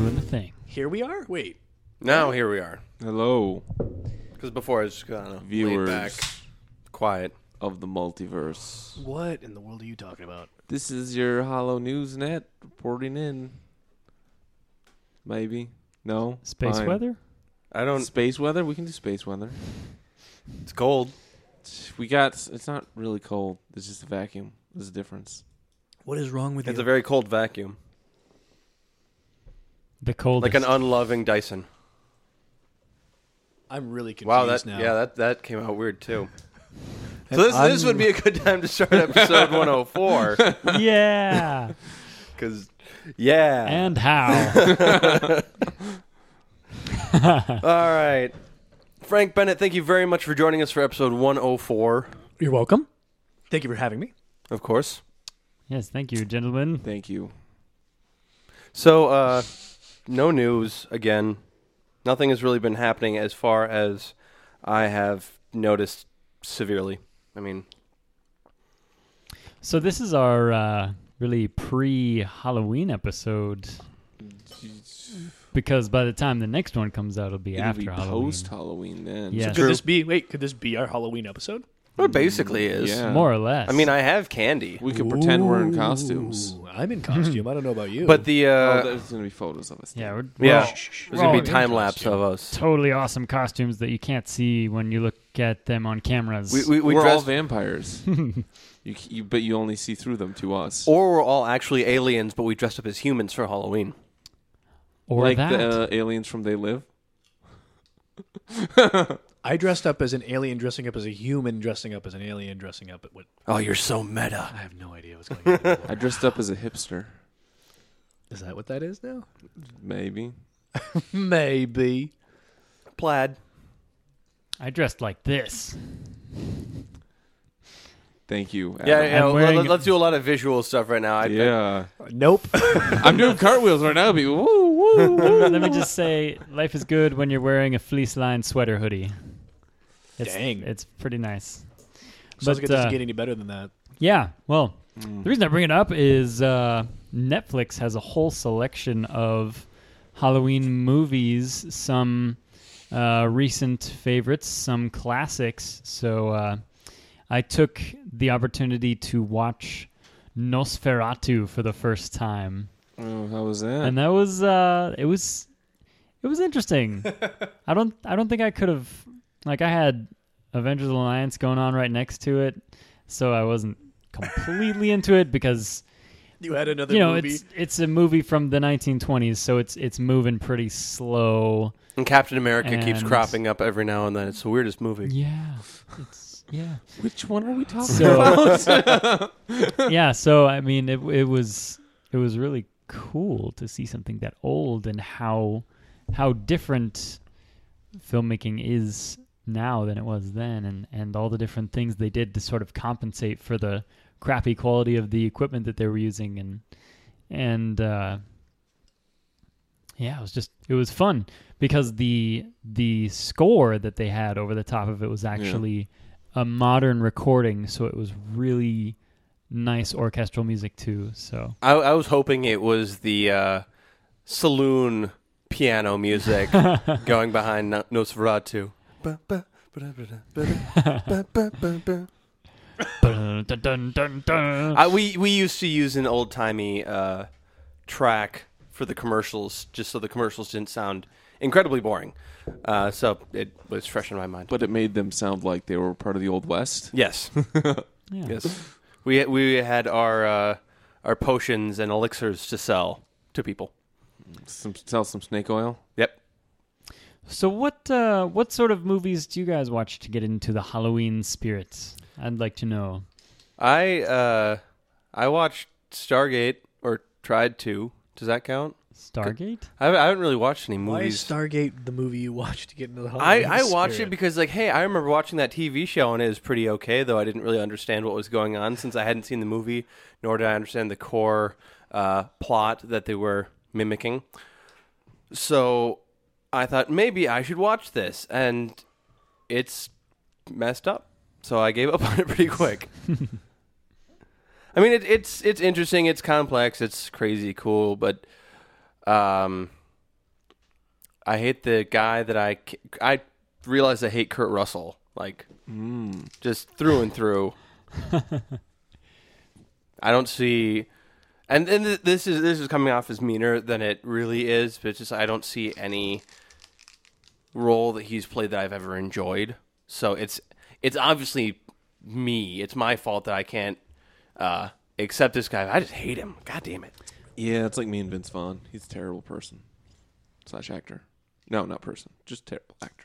doing the thing. Here we are? Wait. Now here we are. Hello, Because before I was just kind of viewers laid back, quiet. of the multiverse. What in the world are you talking about? This is your Hollow News Net reporting in. Maybe. No? Space Fine. weather? I don't. Space weather? We can do space weather. It's cold. It's not really cold. It's just a vacuum. There's a difference. What is wrong with It's you? a very cold vacuum, The coldest. like an unloving Dyson. I'm really confused Wow, that now. that came out weird too. So this would be a good time to start episode 104. Yeah. Because And how? All right, Frank Bennett, thank you very much for joining us for episode 104. You're welcome. Thank you for having me. Of course. Yes, thank you, gentlemen. Thank you. So, no news again. Nothing has really been happening as far as I have noticed severely. I mean, So this is our really pre-Halloween episode. Because by the time the next one comes out, it'll be It'll after be Halloween. post-Halloween then. Yeah. Could this be our Halloween episode? it basically is. Yeah. More or less. I mean, I have candy, We could pretend we're in costumes. Ooh, I'm in costume. I don't know about you. but the There's going to be photos of us. Yeah, we're yeah, all there's we're gonna all be in time lapse of us. totally awesome costumes that you can't see when you look at them on cameras. We We're all dressed, vampires. But you only see through them to us. or we're all actually aliens, but we dressed up as humans for Halloween. or like that. the aliens from They Live. I dressed up as an alien dressing up as a human dressing up as an alien dressing up at what? Oh, you're so meta. I have no idea what's going on. I dressed up as a hipster. Is that what that is now? Maybe. Maybe. Plaid. I dressed like this. Thank you. Yeah, Adam. yeah. I'm wearing- Let's do a lot of visual stuff right now. Yeah. Nope. I'm doing cartwheels right now. People, woo, woo, woo. Let me just say, life is good when you're wearing a fleece-lined sweater hoodie. Dang. It's pretty nice. Sounds like it But, doesn't get any better than that. Yeah, well, the reason I bring it up is Netflix has a whole selection of Halloween movies, some recent favorites, some classics. So I took the opportunity to watch Nosferatu for the first time, Oh, how was that? and that was it was interesting. I don't think I could have, like, I had Avengers Alliance going on right next to it, so I wasn't completely into it because You had another movie. it's a movie from the 1920s, so it's moving pretty slow. And Captain America keeps And- cropping up every now and then. It's the weirdest movie. Yeah, yeah. Which one are we talking So about? yeah, so I mean, it was really cool to see something that old and how different filmmaking is now than it was then, and all the different things they did to sort of compensate for the crappy quality of the equipment that they were using, and yeah, it was fun because the score that they had over the top of it was actually a modern recording, so it was really nice orchestral music too. So I was hoping it was the saloon piano music going behind Nosferatu. dun, dun, dun, dun. We used to use an old timey track for the commercials, just so the commercials didn't sound incredibly boring. So it was fresh in my mind. But it made them sound like they were part of the Old West. Yes, Yeah. yes, we had our potions and elixirs to sell to people. Sell some snake oil. Yep. So what sort of movies do you guys watch to get into the Halloween spirits? I'd like to know. I watched Stargate, or tried to. Does that count? Stargate? I haven't really watched any Why is movies. Stargate the movie you watch to get into the Halloween I watched spirit? it because, like, hey, I remember watching that TV show and it was pretty okay, though I didn't really understand what was going on since I hadn't seen the movie, nor did I understand the core plot that they were mimicking. So I thought maybe I should watch this, and it's messed up. So I gave up on it pretty quick. I mean, it's interesting, it's complex, it's crazy cool, but I hate the guy that I realized I hate Kurt Russell, like just through and through. I don't see, and this is coming off as meaner than it really is, but it's just I don't see any role that he's played that I've ever enjoyed. So it's obviously me. It's my fault that I can't accept this guy. I just hate him. God damn it. Yeah, it's like me and Vince Vaughn. He's a terrible person / actor. No, not person. Just terrible actor.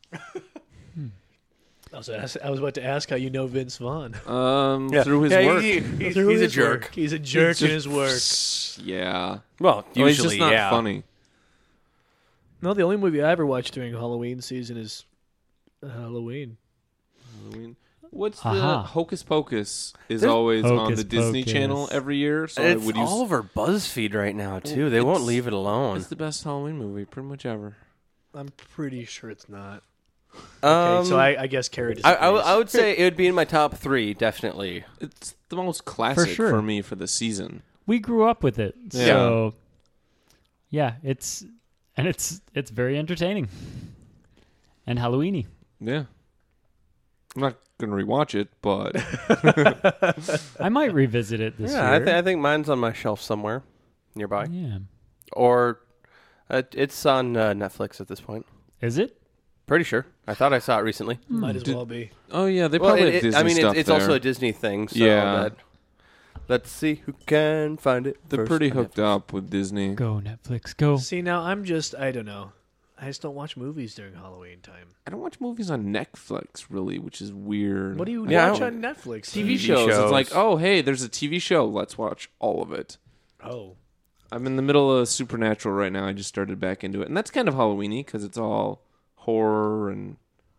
I was about to ask how you know Vince Vaughn. Through his work. He's Through a his jerk. work. He's a jerk in his work. Yeah. Well, He's usually, just not yeah. funny. No, the only movie I ever watched during Halloween season is Halloween. What's the Aha. Hocus Pocus is There's always on Hocus the Disney Pocus. Channel every year. So It's would you all over BuzzFeed right now too. Well, They won't it's- leave it alone. It's the best Halloween movie pretty much ever. I'm pretty sure it's not. Okay, so I guess Carrie disagrees. I would say it would be in my top 3, definitely. It's the most classic sure. for me for the season. We grew up with it, Yeah. so yeah, it's very entertaining and Halloweeny. Yeah. I'm not going to rewatch it, but I might revisit it this Yeah, year. I think mine's on my shelf somewhere nearby, Yeah, or it's on Netflix at this point. is it? Pretty sure. I thought I saw it recently. Might as well be. oh yeah, they Well, probably have Disney I mean, stuff it's there. also a Disney thing. So Yeah. let's see who can find it. They're first pretty on hooked Netflix. up with Disney. Go Netflix, go. See, now I don't know. I just don't watch movies during Halloween time. I don't watch movies on Netflix really, which is weird. What do you Yeah, I watch don't- on Netflix? TV TV shows. shows. It's like, oh hey, there's a TV show. Let's watch all of it. Oh. I'm in the middle of Supernatural right now. I just started back into it, and that's kind of Halloweeny because it's all horror and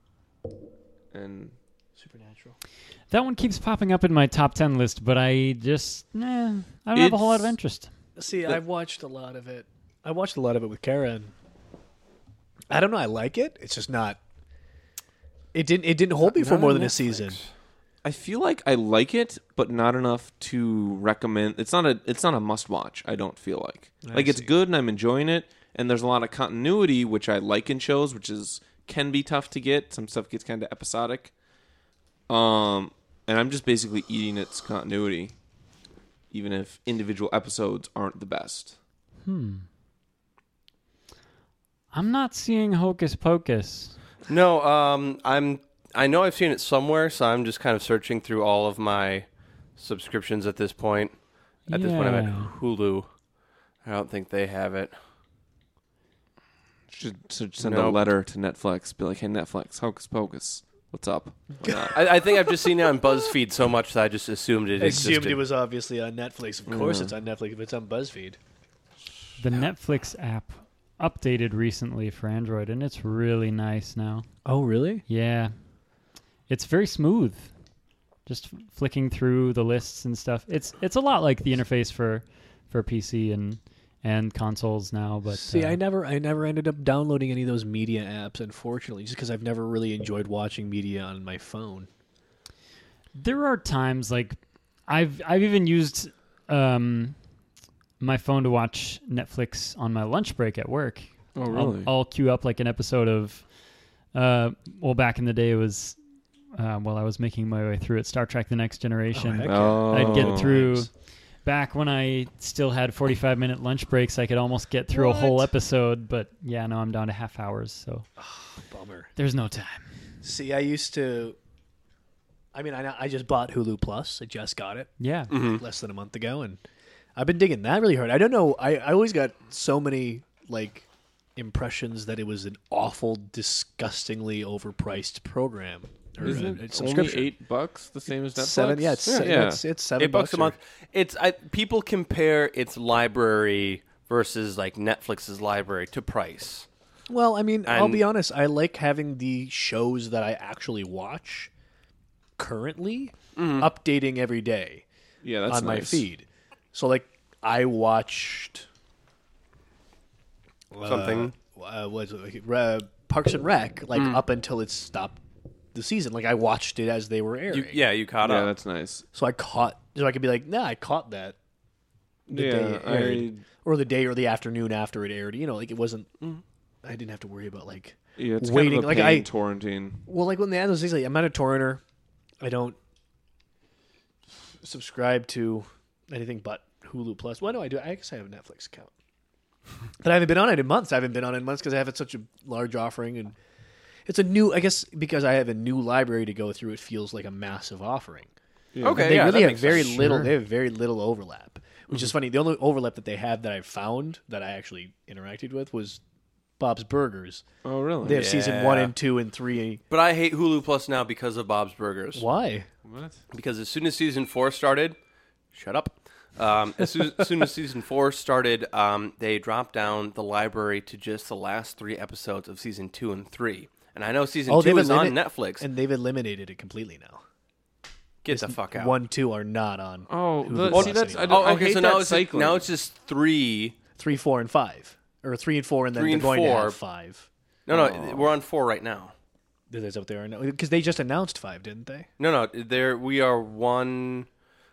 Supernatural. That one keeps popping up in my top 10 list, but I just I don't have a whole lot of It's- interest. See, I've watched a lot of it. I watched a lot of it with Kara, and I don't know. I like it. It's just not. It didn't hold me for Not more on than a Netflix. season. I feel like I like it, but not enough to recommend. It's not a must watch. I don't feel like it's see. good and I'm enjoying it, and there's a lot of continuity which I like in shows, which can be tough to get. Some stuff gets kind of episodic. And I'm just basically eating its continuity, even if individual episodes aren't the best. I'm not seeing Hocus Pocus. No, I know I've seen it somewhere, so I'm just kind of searching through all of my subscriptions at this point. At this point, I'm at Yeah. Hulu. I don't think they have it. Should send a Nope. letter to Netflix. Be like, hey Netflix, Hocus Pocus, what's up? Why not? I think I've just seen it on BuzzFeed so much that I just assumed it I assumed existed. it was obviously on Netflix. Of course, it's on Netflix if it's on BuzzFeed. The Netflix app updated recently for Android, and it's really nice now. Oh, really? Yeah. It's very smooth. Just flicking through the lists and stuff. It's a lot like the interface for PC and consoles now, but See, I never ended up downloading any of those media apps, unfortunately, just because I've never really enjoyed watching media on my phone. there are times like I've even used my phone to watch Netflix on my lunch break at work. Oh really? I'll queue up like an episode of back in the day it was while I was making my way through it, Star Trek The Next Generation. heck I'd get through Nice. back when I still had 45-minute lunch breaks. I could almost get through a whole What? episode, but yeah, now I'm down to half hours, so Bummer. there's no time. See, I used to. I mean, I just bought Hulu Plus. I just got it Yeah. less than a month ago, and I've been digging that really hard. I don't know. I always got so many like impressions that it was an awful, disgustingly overpriced program. Or Isn't a it only subscription. $8 the same as Netflix? $7. Yeah, it's $7 $8 a or- month. People compare its library versus like Netflix's library to price. Well, I mean, I'll And- be honest. I like having the shows that I actually watch currently updating every day Yeah, that's on my nice. feed. So, like, I watched Something. what is it, like, Parks and Rec, like up until it stopped the season. Like, I watched it as they were airing. You caught Yeah, up. that's nice. So I could be like, nah, I caught that the day Yeah, it aired, or the day or the afternoon after it aired. You know, like it wasn't. I didn't have to worry about like Yeah, it's waiting. kind of a pain torrenting. Well, like when the those things, like I'm not a torrenter. I don't subscribe to anything but Hulu Plus. Well, no, I do. I guess I have a Netflix account, but I haven't been on it in months. I haven't been on it in months because I have such a large offering, and it's a new. I guess because I have a new library to go through, it feels like a massive offering. Yeah. Okay, They yeah, really that have makes very sense. little. Sure. They have very little overlap, which is funny. The only overlap that they have that I've found that I actually interacted with was Bob's Burgers. Oh, really? They have season 1 Yeah. and 2 and 3. But I hate Hulu Plus now because of Bob's Burgers. Why? What? Because as soon as season 4 started, shut up. As soon as season 4 started, they dropped down the library to just the last 3 episodes of season 2 and 3. And I know season 2 is on Netflix. And they've eliminated it completely now. Get the fuck out. 1, 2 are not on. Oh, Hulu see, Plus that's I, anymore. don't, I okay, hate so that now it's just 3. 3, 4, and 5. Or 3 and 4, and then 3 they're and going to 4. have 5. No, we're on 4 right now. That's what they are now. Because they just announced 5, didn't they? No, we are one.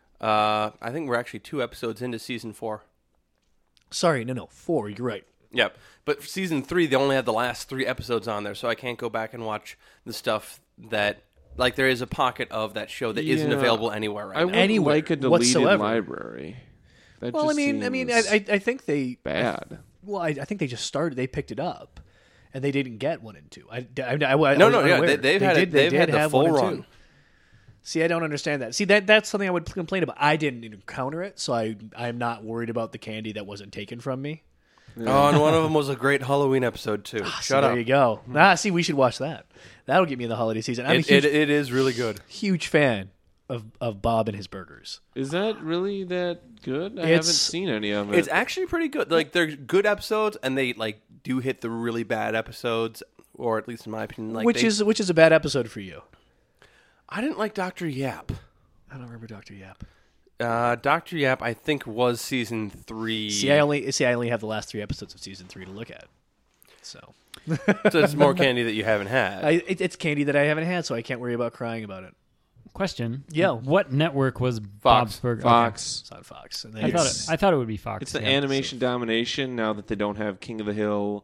I think we're actually 2 episodes into season 4. Sorry, no, 4. You're right. Yep. But for season 3, they only have the last 3 episodes on there, so I can't go back and watch the stuff that, like, there is a pocket of that show that isn't Yeah. available anywhere right I now. would Anywhere, like a deleted whatsoever. library. That Well, I just mean, seems I think they. bad. Well, I think they just started. They picked it up, and they didn't get 1 and 2. I No, was yeah, unaware. they've had did, they've they had did the have full 1 and 2. run. See, I don't understand that. See, that's something I would complain about. I didn't encounter it, so I'm not worried about the candy that wasn't taken from me. Oh, and one of them was a great Halloween episode too. So Shut there up. you go. See, we should watch that. That'll get me in the holiday season. I'm a It is really good. huge fan of Bob and his burgers. Is that really that good? I It's- haven't seen any of it. It's actually pretty good. Like they're good episodes, and they like do hit the really bad episodes, or at least in my opinion, like which is a bad episode for you? I didn't like Dr. Yap. I don't remember Dr. Yap. Dr. Yap, I think, was season 3. See, I only have the last 3 episodes of season 3 to look at. So So it's more candy that you haven't had. it's candy that I haven't had, so I can't worry about crying about it. Question. Yeah. What network was Bob's Burger? Fox. It's on Fox. And Okay. I thought it would be Fox. It's the yeah. animation domination now that they don't have King of the Hill.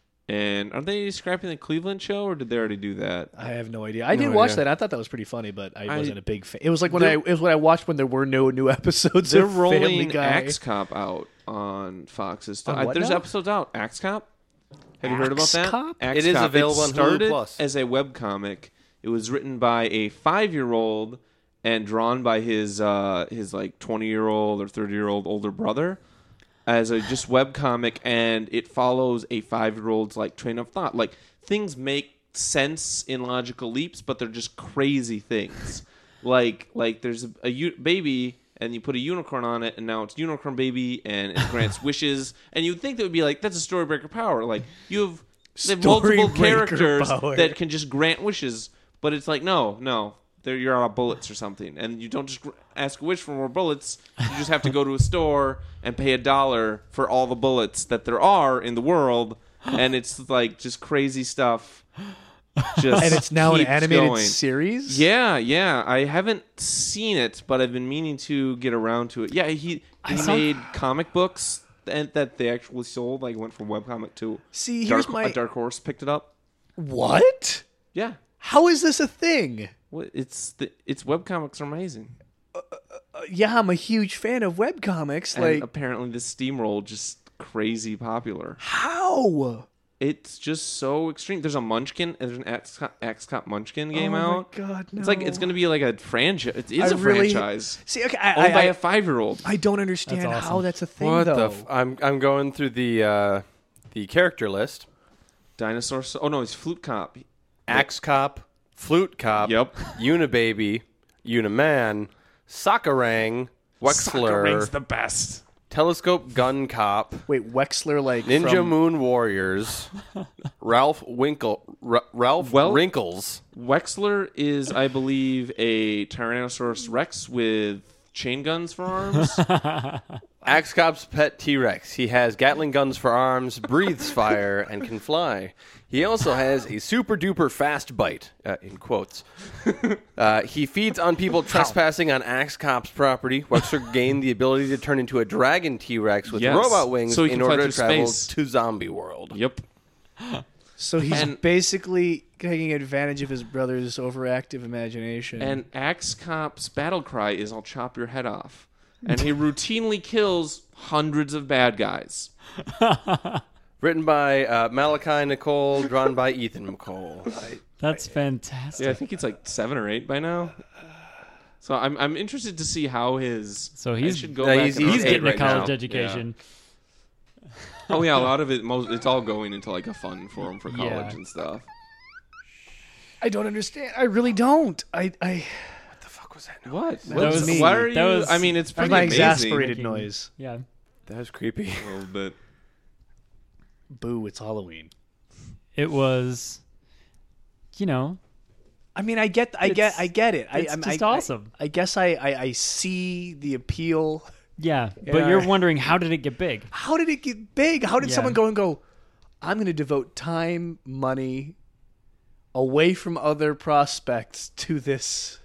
And are they scrapping the Cleveland show, or did they already do that? I have no idea. I did No watch idea. that. I thought that was pretty funny, but I I- wasn't a big fan. It was like it was what I watched when there were no new episodes They're of Family rolling Guy. Axe Cop out on Fox's stuff. On what There's now? episodes out. Axe Cop. Have you heard about Axe that? Cop? Axe It is Cop. available on Hulu started Plus. as a webcomic. It was written by a 5-year-old and drawn by his like 20-year-old or 30-year-old older brother as a just webcomic, and it follows a 5-year-old's like train of thought. Like things make sense in logical leaps, but they're just crazy things. Like there's a baby, and you put a unicorn on it, and now it's Unicorn Baby, and it grants wishes. And you'd think that would be like, that's a Storybreaker power. Like they have multiple Storybreaker characters power. that can just grant wishes, but it's like no, you're out of bullets or something, and you don't just ask a wish for more bullets. You just have to go to a store and pay $1 for all the bullets that there are in the world, and it's like just crazy stuff. Just And it's now an keeps animated going. series? Yeah. I haven't seen it, but I've been meaning to get around to it. Yeah, he made comic books that they actually sold. Like went from webcomic to See, here's Dark Horse picked it up. What? Yeah. How is this a thing? Well, it's webcomics are amazing. Yeah, I'm a huge fan of webcomics. And Like, apparently this steamroll just crazy popular. how? It's just so extreme. There's a Munchkin, and there's an Axe Cop Munchkin game oh out. my God, no. It's like it's going to be like a franchise. It is I a really- franchise See, okay, owned by a 5-year-old. I don't understand That's awesome. how that's a thing, What though. the? I'm going through the character list. Dinosaur. Oh no, he's Flute Cop. Axe Cop, Flute Cop, Yep. Unibaby, Uniman, Sakurang, Sakuran's Wexler, the best. Telescope Gun Cop, Wait, Wexler, like Ninja from, Moon Warriors, Ralph Wrinkles, Wexler is, I believe, a Tyrannosaurus Rex with chain guns for arms. Axe Cop's pet T-Rex. He has Gatling guns for arms, breathes fire, and can fly. He also has a super duper fast bite, in quotes. He feeds on people trespassing on Axe Cop's property. Wexler gained the ability to turn into a dragon T-Rex with Yes. robot wings So he in can fly order to through travel space. to Zombie World. Yep. So he's And- basically taking advantage of his brother's overactive imagination. And Axe Cop's battle cry is "I'll chop your head off," and he routinely kills hundreds of bad guys. Written by Malachi Nicole, drawn by Ethan McCole. That's fantastic. Yeah, I think it's like 7 or 8 by now. So I'm interested to see how his. So I he's should go no, back he's- and he's he's update getting a right college now. education. Yeah. Oh yeah, a lot of it's all going into like a fund for him for college Yeah. and stuff. I don't understand. I really don't. I What the fuck was that? What? That was me. Why are you? That was- I mean, it's that's pretty my amazing. exasperated Making- noise. Yeah. That was creepy. A little bit. Boo! It's Halloween. It was, I mean, I get it. it's just awesome. I guess I see the appeal. yeah. But Yeah. you're wondering, how did it get big? How did it get big? How did Yeah. someone go? I'm going to devote time, money, away from other prospects to this.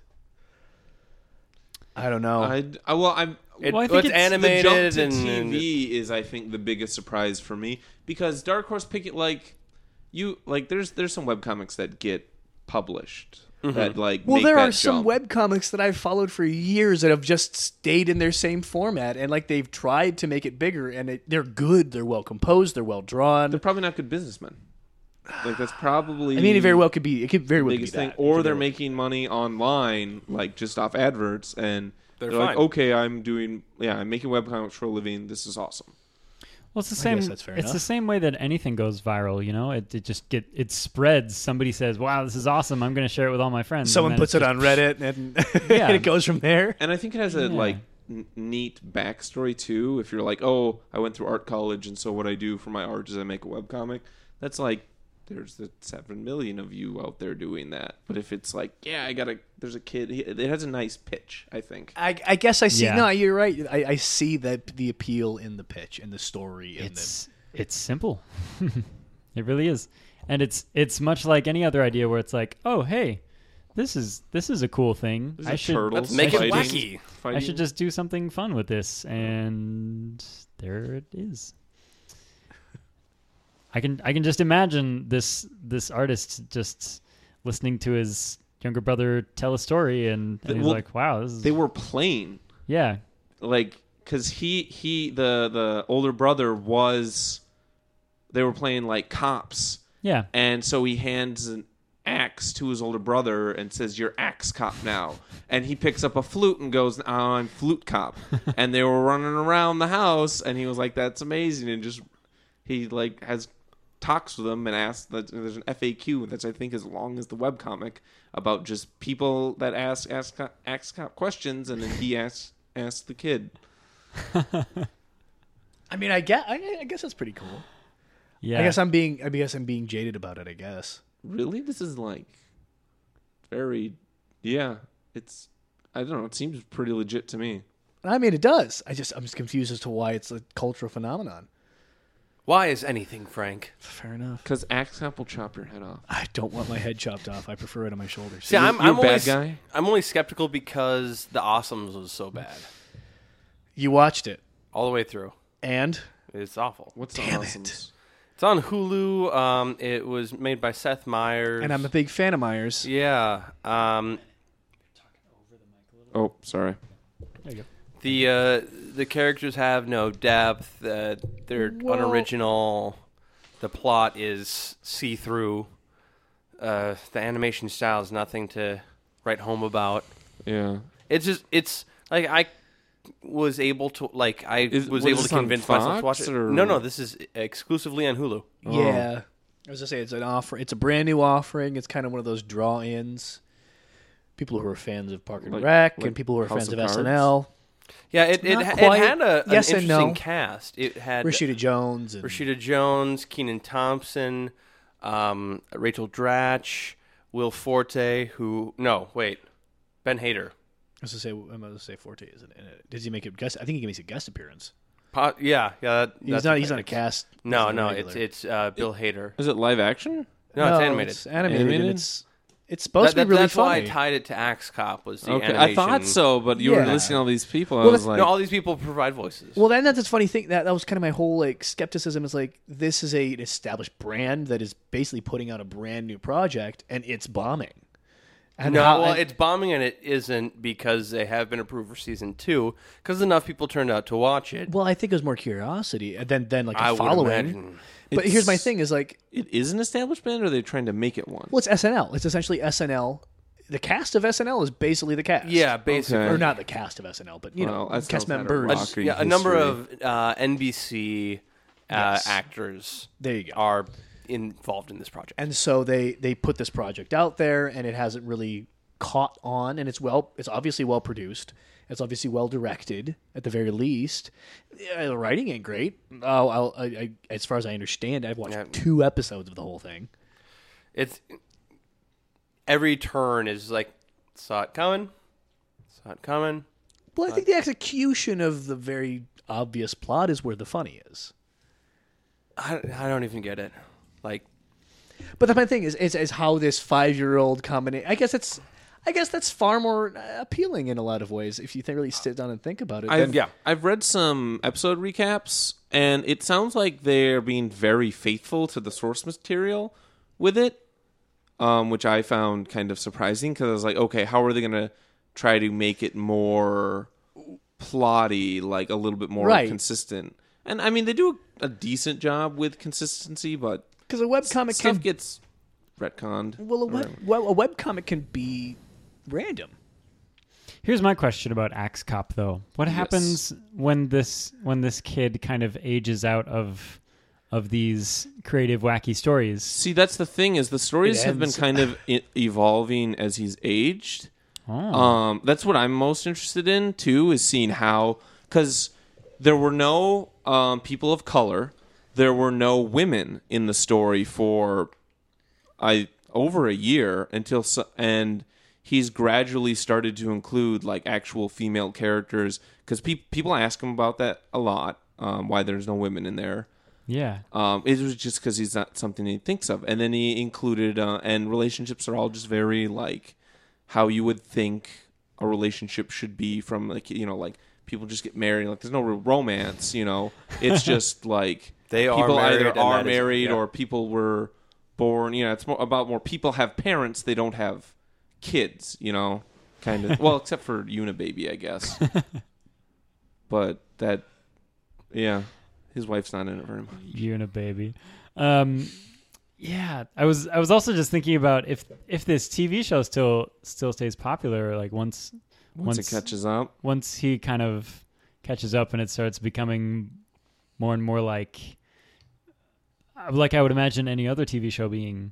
I don't know. Well, I think It's it's animated the jump to and TV is, I think, the biggest surprise for me because Dark Horse pick it there's some webcomics that get published that well, make there that are some jump. webcomics that I've followed for years that have just stayed in their same format, and they've tried to make it bigger, and they're good. They're well composed. They're well drawn. They're probably not good businessmen. That's probably. I mean, it very well could be. It could very well be biggest that. thing, or they're making money online, just off adverts, and They're like, fine. okay, I'm making webcomics for a living. This is awesome. Well, it's the I same. guess that's fair It's enough. the same way that anything goes viral. It just it spreads. Somebody says, "Wow, this is awesome! I'm going to share it with all my friends." Someone and then puts it's it on Reddit, and, Yeah. and it goes from there. And I think it has a neat backstory too. If you're like, oh, I went through art college, and so what I do for my art is I make a webcomic. That's like, there's the 7 million of you out there doing that. But if it's like, there's a kid. It has a nice pitch. I think. I guess I see. Yeah. No, you're right. I see that the appeal in the pitch and the story. And It's simple. It really is, and it's much like any other idea where it's like, oh, hey, this is a cool thing. There's I a should turtle Let's make it fighting- wacky. I fighting- should just do something fun with this, and there it is. I can just imagine this artist just listening to his younger brother tell a story, and he's Well, like, "Wow, this is They were playing. yeah, Because the older brother they were playing like cops, yeah." and so he hands an axe to his older brother and says, "You're axe cop now," and he picks up a flute and goes, "Oh, I'm flute cop," and they were running around the house, and he was like, "That's amazing," and just he talks with them and asks that there's an FAQ that's I think as long as the webcomic about just people that ask cop questions, and then he asks the kid. I mean, I guess that's pretty cool. Yeah. I guess I'm being jaded about it. I guess. Really, this is very, it's, I don't know, it seems pretty legit to me. I mean, it does. I'm just confused as to why it's a cultural phenomenon. Why is anything, Frank? Fair enough. Because Axe Cop will chop your head off. I don't want my head chopped off. I prefer it on my shoulders. See, I'm You're a bad always, guy? I'm only skeptical because The Awesomes was so bad You watched it, all the way through. and It's awful. What's Damn the it. awesomes? It's on Hulu. It was made by Seth Meyers. I'm a big fan of Myers. Yeah. Oh, sorry. The characters have no depth. They're unoriginal. The plot is see-through. The animation style is nothing to write home about. Yeah. It's like I was able to Was was able to this on convince myself to watch Fox, it. or- No, this is exclusively on Hulu. Yeah. I was gonna say it's an offer. It's a brand new offering. It's kind of one of those draw-ins. People who are fans of Park and Rec and people who are House fans of of Cards? SNL. Yeah, it Not had quite. an Yes and interesting no. cast. It had Rashida Jones. And Rashida Jones, Kenan Thompson, Rachel Dratch, Will Forte. Ben Hader. I'm gonna say Forte isn't in it. Does he make a guest? I think he makes a guest appearance. Yeah. He's not a cast. No, he's not a it's regular. Bill Hader. Is it live action? No, it's animated. It's animated. And Animated? it's It's supposed to be really that's funny. why I tied it to Axe Cop was the Okay, animation. I thought so, but you were Yeah. listing all these people. Well, I was like, No, all these people provide voices. Well, then that's a funny thing. That was kind of my whole like skepticism. Is like this is an established brand that is basically putting out a brand new project, and it's bombing. And It's bombing, and it isn't because they have been approved for season 2 because enough people turned out to watch it. well, I think it was more curiosity and then like a I would following. imagine. But here's my thing: is like, it is an established band, or are they trying to make it one? well, it's SNL. It's essentially SNL. The cast of SNL is basically the cast. Yeah, basically. Okay. or not the cast of SNL, but you know, Well, SNL's cast had a members. rock. Yeah, a number history. of NBC Yes. actors There you go. are involved in this project. And so they put this project out there, and it hasn't really caught on. And it's obviously well produced. It's obviously well directed, at the very least. The writing ain't great. As far as I understand, I've watched 2 episodes of the whole thing. It's every turn is like saw it coming. Well, I think the execution of the very obvious plot is where the funny is. I don't even get it. Like, But the main thing is how this 5-year-old combination. I guess that's far more appealing in a lot of ways if you really sit down and think about it. I've read some episode recaps, and it sounds like they're being very faithful to the source material with it, which I found kind of surprising because I was like, okay, how are they going to try to make it more plotty, like a little bit more Right. consistent? And I mean, they do a decent job with consistency, but Because a webcomic stuff can gets retconned. Well, a webcomic can be random. Here's my question about Axe Cop, though. What happens when this kid kind of ages out of these creative, wacky stories? See, that's the thing is the stories have been ends. kind of evolving as he's aged. Oh. That's what I'm most interested in too, is seeing how, because there were no people of color, there were no women in the story for over a year and he's gradually started to include like actual female characters because people ask him about that a lot, why there's no women in there. Yeah. It was just because he's not something he thinks of. And then he included, and relationships are all just very like how you would think a relationship should be from like, you know, like people just get married. Like there's no real romance, you know. It's just like They are people married, either and are that is- married yeah. or people were born. You know, it's more people have parents. They don't have kids, you know, kind of. Well, except for Unibaby, I guess. But that, yeah. His wife's not in it very much. Unibaby. Yeah, I was also just thinking about if this TV show still stays popular, like once Once it catches up. once he kind of catches up and it starts becoming more and more like I would imagine any other TV show being.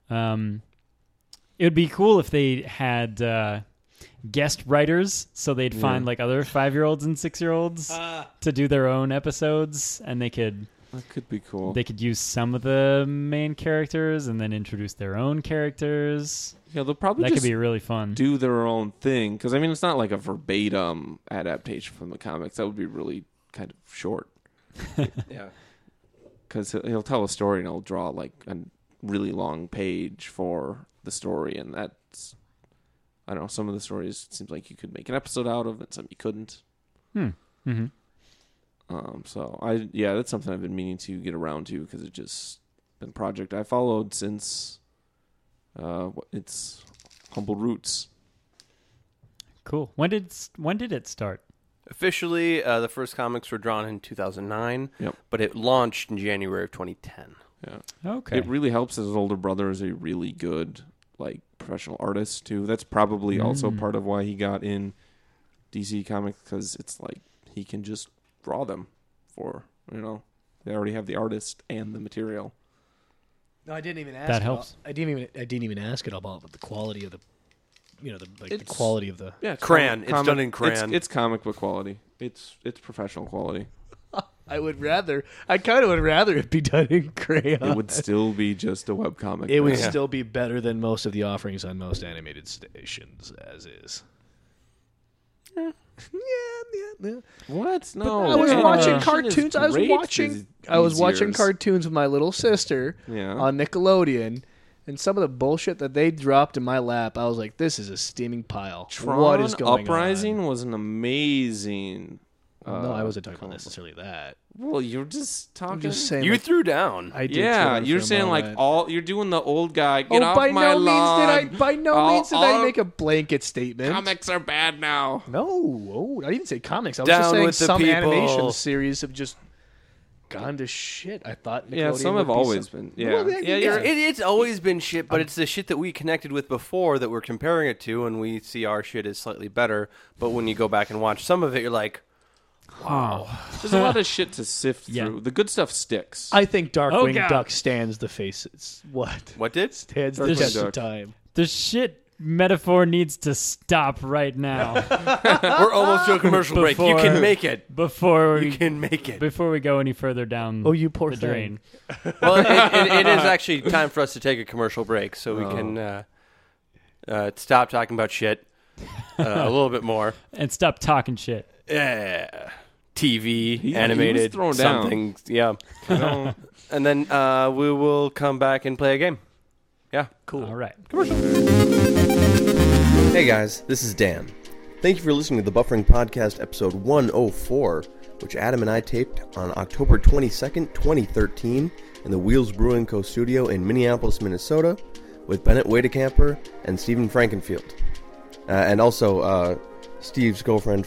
It would be cool if they had guest writers, so they'd find like other 5-year-olds and 6-year-olds to do their own episodes, and they could be cool. They could use some of the main characters and then introduce their own characters. Yeah, they'll probably That just could be really fun. do their own thing. Because, I mean, it's not like a verbatim adaptation from the comics. That would be really kind of short. Yeah. Because he'll tell a story and he'll draw like a really long page for the story. And that's, I don't know, some of the stories it seems like you could make an episode out of and some you couldn't. Mm-hmm. So that's something I've been meaning to get around to because it's just been a project I followed since its humble roots. Cool. When did it start? Officially, the first comics were drawn in 2009, Yep. but it launched in January of 2010. Yeah. Okay. It really helps that his older brother is a really good like professional artist too. That's probably also part of why he got in DC Comics because it's like he can just draw them for, you know, they already have the artist and the material. No, I didn't even ask. That helps. I didn't even ask it about the quality of the, you know, the quality of the. Yeah, Crayon. It's done in crayon. It's comic book quality. It's professional quality. I kind of would rather it be done in crayon. It would still be just a webcomic. It would Yeah. still be better than most of the offerings on most animated stations, as is. Yeah. What? But No. I was Yeah. watching Animation cartoons. I was watching cartoons with my little sister Yeah. on Nickelodeon, and some of the bullshit that they dropped in my lap, I was like, this is a steaming pile. Tron What is going Uprising on? was an amazing. No, I wasn't talking about necessarily that. Well, you're just talking. I'm just saying. You like, threw down. I did Yeah, throw you're for a saying like moment. you're doing the old guy. Get off by my no lawn. means did I. By no means did I make a blanket statement. Comics are bad now. No, I didn't say comics. I was Down just saying with the some people. animation series have just gone to shit. I thought. Yeah, Nickelodeon some would have be always some- been. Yeah, Well, yeah, you're. It's always been shit, but it's the shit that we connected with before that we're comparing it to, and we see our shit is slightly better. But when you go back and watch some of it, you're like, Wow. There's a lot of shit to sift Yeah. through. The good stuff sticks. I think Darkwing God. Duck stands the faces. What? what did? Stands the Darkwing test Duck. of time. The shit metaphor needs to stop right now We're almost to a commercial break. You can Before- make it. before You we can make it. before we go any further down Oh, you poor the thing. drain. Well, it is actually time for us to take a commercial break, so we can stop talking about shit a little bit more. And stop talking shit. Yeah. TV, He was animated, throwing down. something. Yeah. I don't- And then we will come back and play a game. Yeah. Cool. All right. Hey guys, this is Dan. Thank you for listening to the Buffering Podcast episode 104, which Adam and I taped on October 22nd, 2013 in the Wheels Brewing Co. studio in Minneapolis, Minnesota with Bennett Wadekamper and Stephen Frankenfield. And also Steve's girlfriend,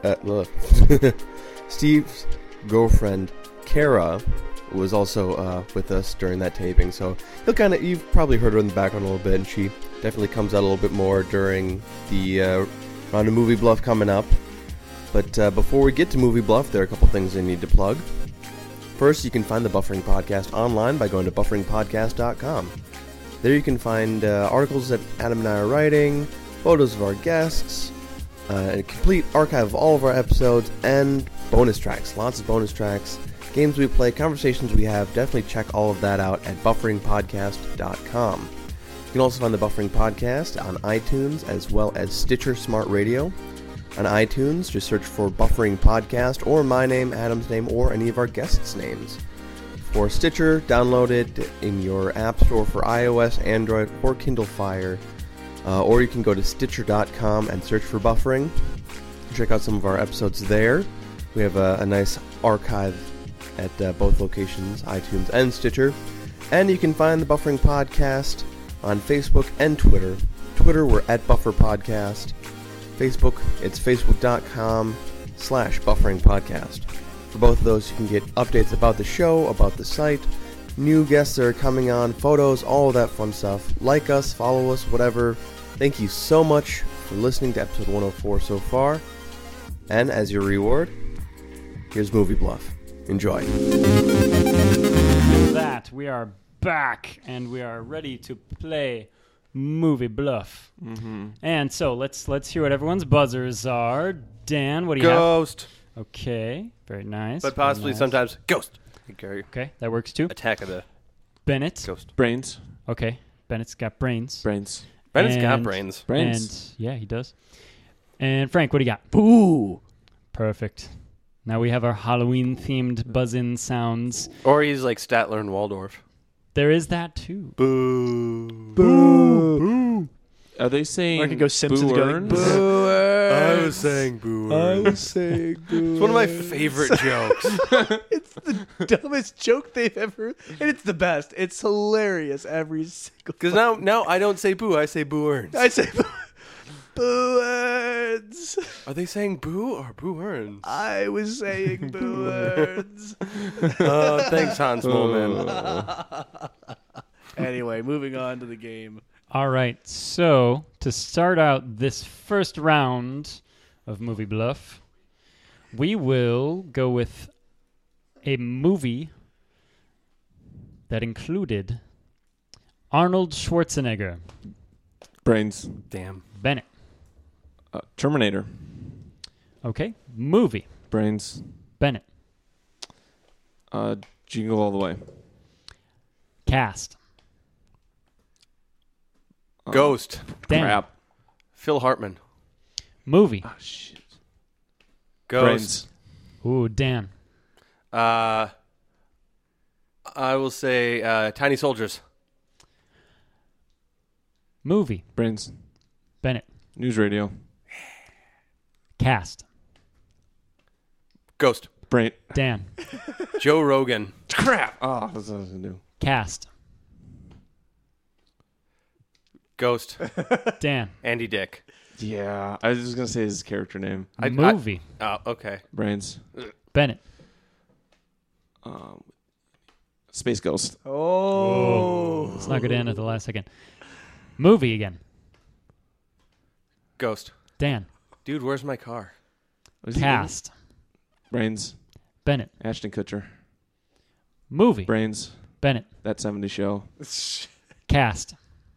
Steve's girlfriend, Kara, was also with us during that taping, so you've probably heard her in the background a little bit, and she definitely comes out a little bit more during the round of Movie Bluff coming up. But before we get to Movie Bluff, there are a couple things I need to plug. First, you can find the Buffering Podcast online by going to bufferingpodcast.com. There you can find articles that Adam and I are writing, photos of our guests, a complete archive of all of our episodes, and bonus tracks. Lots of bonus tracks, games we play, conversations we have. Definitely check all of that out at bufferingpodcast.com. You can also find the Buffering Podcast on iTunes as well as Stitcher Smart Radio. On iTunes, just search for Buffering Podcast or my name, Adam's name, or any of our guests' names. For Stitcher, download it in your app store for iOS, Android, or Kindle Fire. Or you can go to Stitcher.com and search for Buffering. Check out some of our episodes there. We have a nice archive at both locations, iTunes and Stitcher. And you can find the Buffering Podcast on Facebook and Twitter. Twitter, we're at Buffer Podcast. Facebook, it's facebook.com/Buffering Podcast. For both of those, you can get updates about the show, about the site, new guests that are coming on, photos, all of that fun stuff. Like us, follow us, whatever. Thank you so much for listening to episode 104 so far. And as your reward, here's Movie Bluff. Enjoy. With that, we are back and we are ready to play Movie Bluff. Mm-hmm. And so let's hear what everyone's buzzers are. Dan, what do you Ghost. have? Okay, very nice. But possibly very nice. sometimes Ghost. Gary. Okay, that works too. Attack of the Bennett. Ghost. Brains. Okay, Bennett's got brains. Brains. Bennett's got And- brains. Brains. And yeah, he does. And Frank, what do you got? Boo. Perfect. Now we have our Halloween-themed buzz-in sounds. Or he's like Statler and Waldorf. There is that too. Boo. Boo. Are they saying Or I could go Simpsons Boo going, Earns? Boo. I was saying boo. saying boo. It's one of my favorite jokes. It's the dumbest joke they've ever, and it's the best. It's hilarious every single. Because now I don't say boo, I say boo earns. I say boo earns. Are they saying boo or boo earns? I was saying boo earns. Oh, thanks, Hans Moleman. Anyway, moving on to the game. All right, so to start out this first round of Movie Bluff, we will go with a movie that included Arnold Schwarzenegger. Brains. Damn. Bennett. Terminator. Okay, movie. Brains. Bennett. Jingle All the Way. Cast. Ghost. Dan. Crap. Phil Hartman. Movie. Oh, shit. Ghost. Brains. Ooh, Dan. I will say Tiny Soldiers. Movie. Brains. Bennett. News radio. Cast. Ghost. Brain. Dan. Joe Rogan. Crap. Oh, that's what I was going to do. Cast. Ghost. Dan. Andy Dick. Yeah. I was just going to say his character name. Movie. Oh, okay. Brains. Bennett. Space Ghost. Oh. Snuck it in at the last second. Movie again. Ghost. Dan. Dude, where's my car? Was he Cast. in it? Brains. Bennett. Ashton Kutcher. Movie. Brains. Bennett. That 70s show. Cast.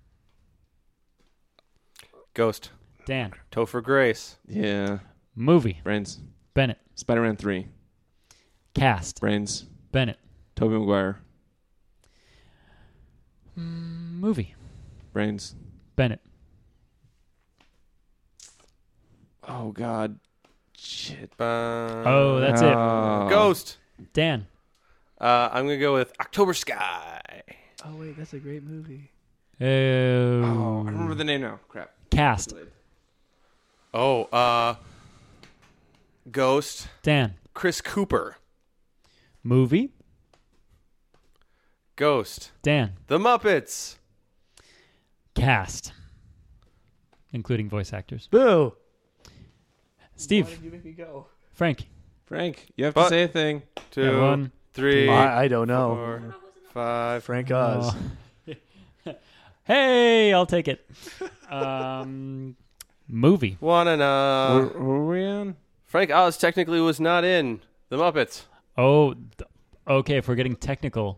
Ghost. Dan. Topher Grace. Yeah. Movie. Brains. Bennett. Spider-Man 3. Cast. Brains. Bennett. Tobey Maguire. Movie. Brains. Bennett. Oh, God. Shit. Oh, that's it. Ghost. Dan. I'm going to go with October Sky. Oh wait, that's a great movie. Oh, I remember the name now. Crap. Cast. Oh, Ghost. Dan. Chris Cooper. Movie. Ghost. Dan. The Muppets. Cast. Including voice actors. Boo. Steve. Why did you make me go? Frank. Frank, you have But- to say a thing. 2, Yeah, 1. 3, I don't know. 4, 5. Frank Oz. Hey, I'll take it. Movie. One and Who are we on? Frank Oz technically was not in The Muppets. Oh, okay. If we're getting technical.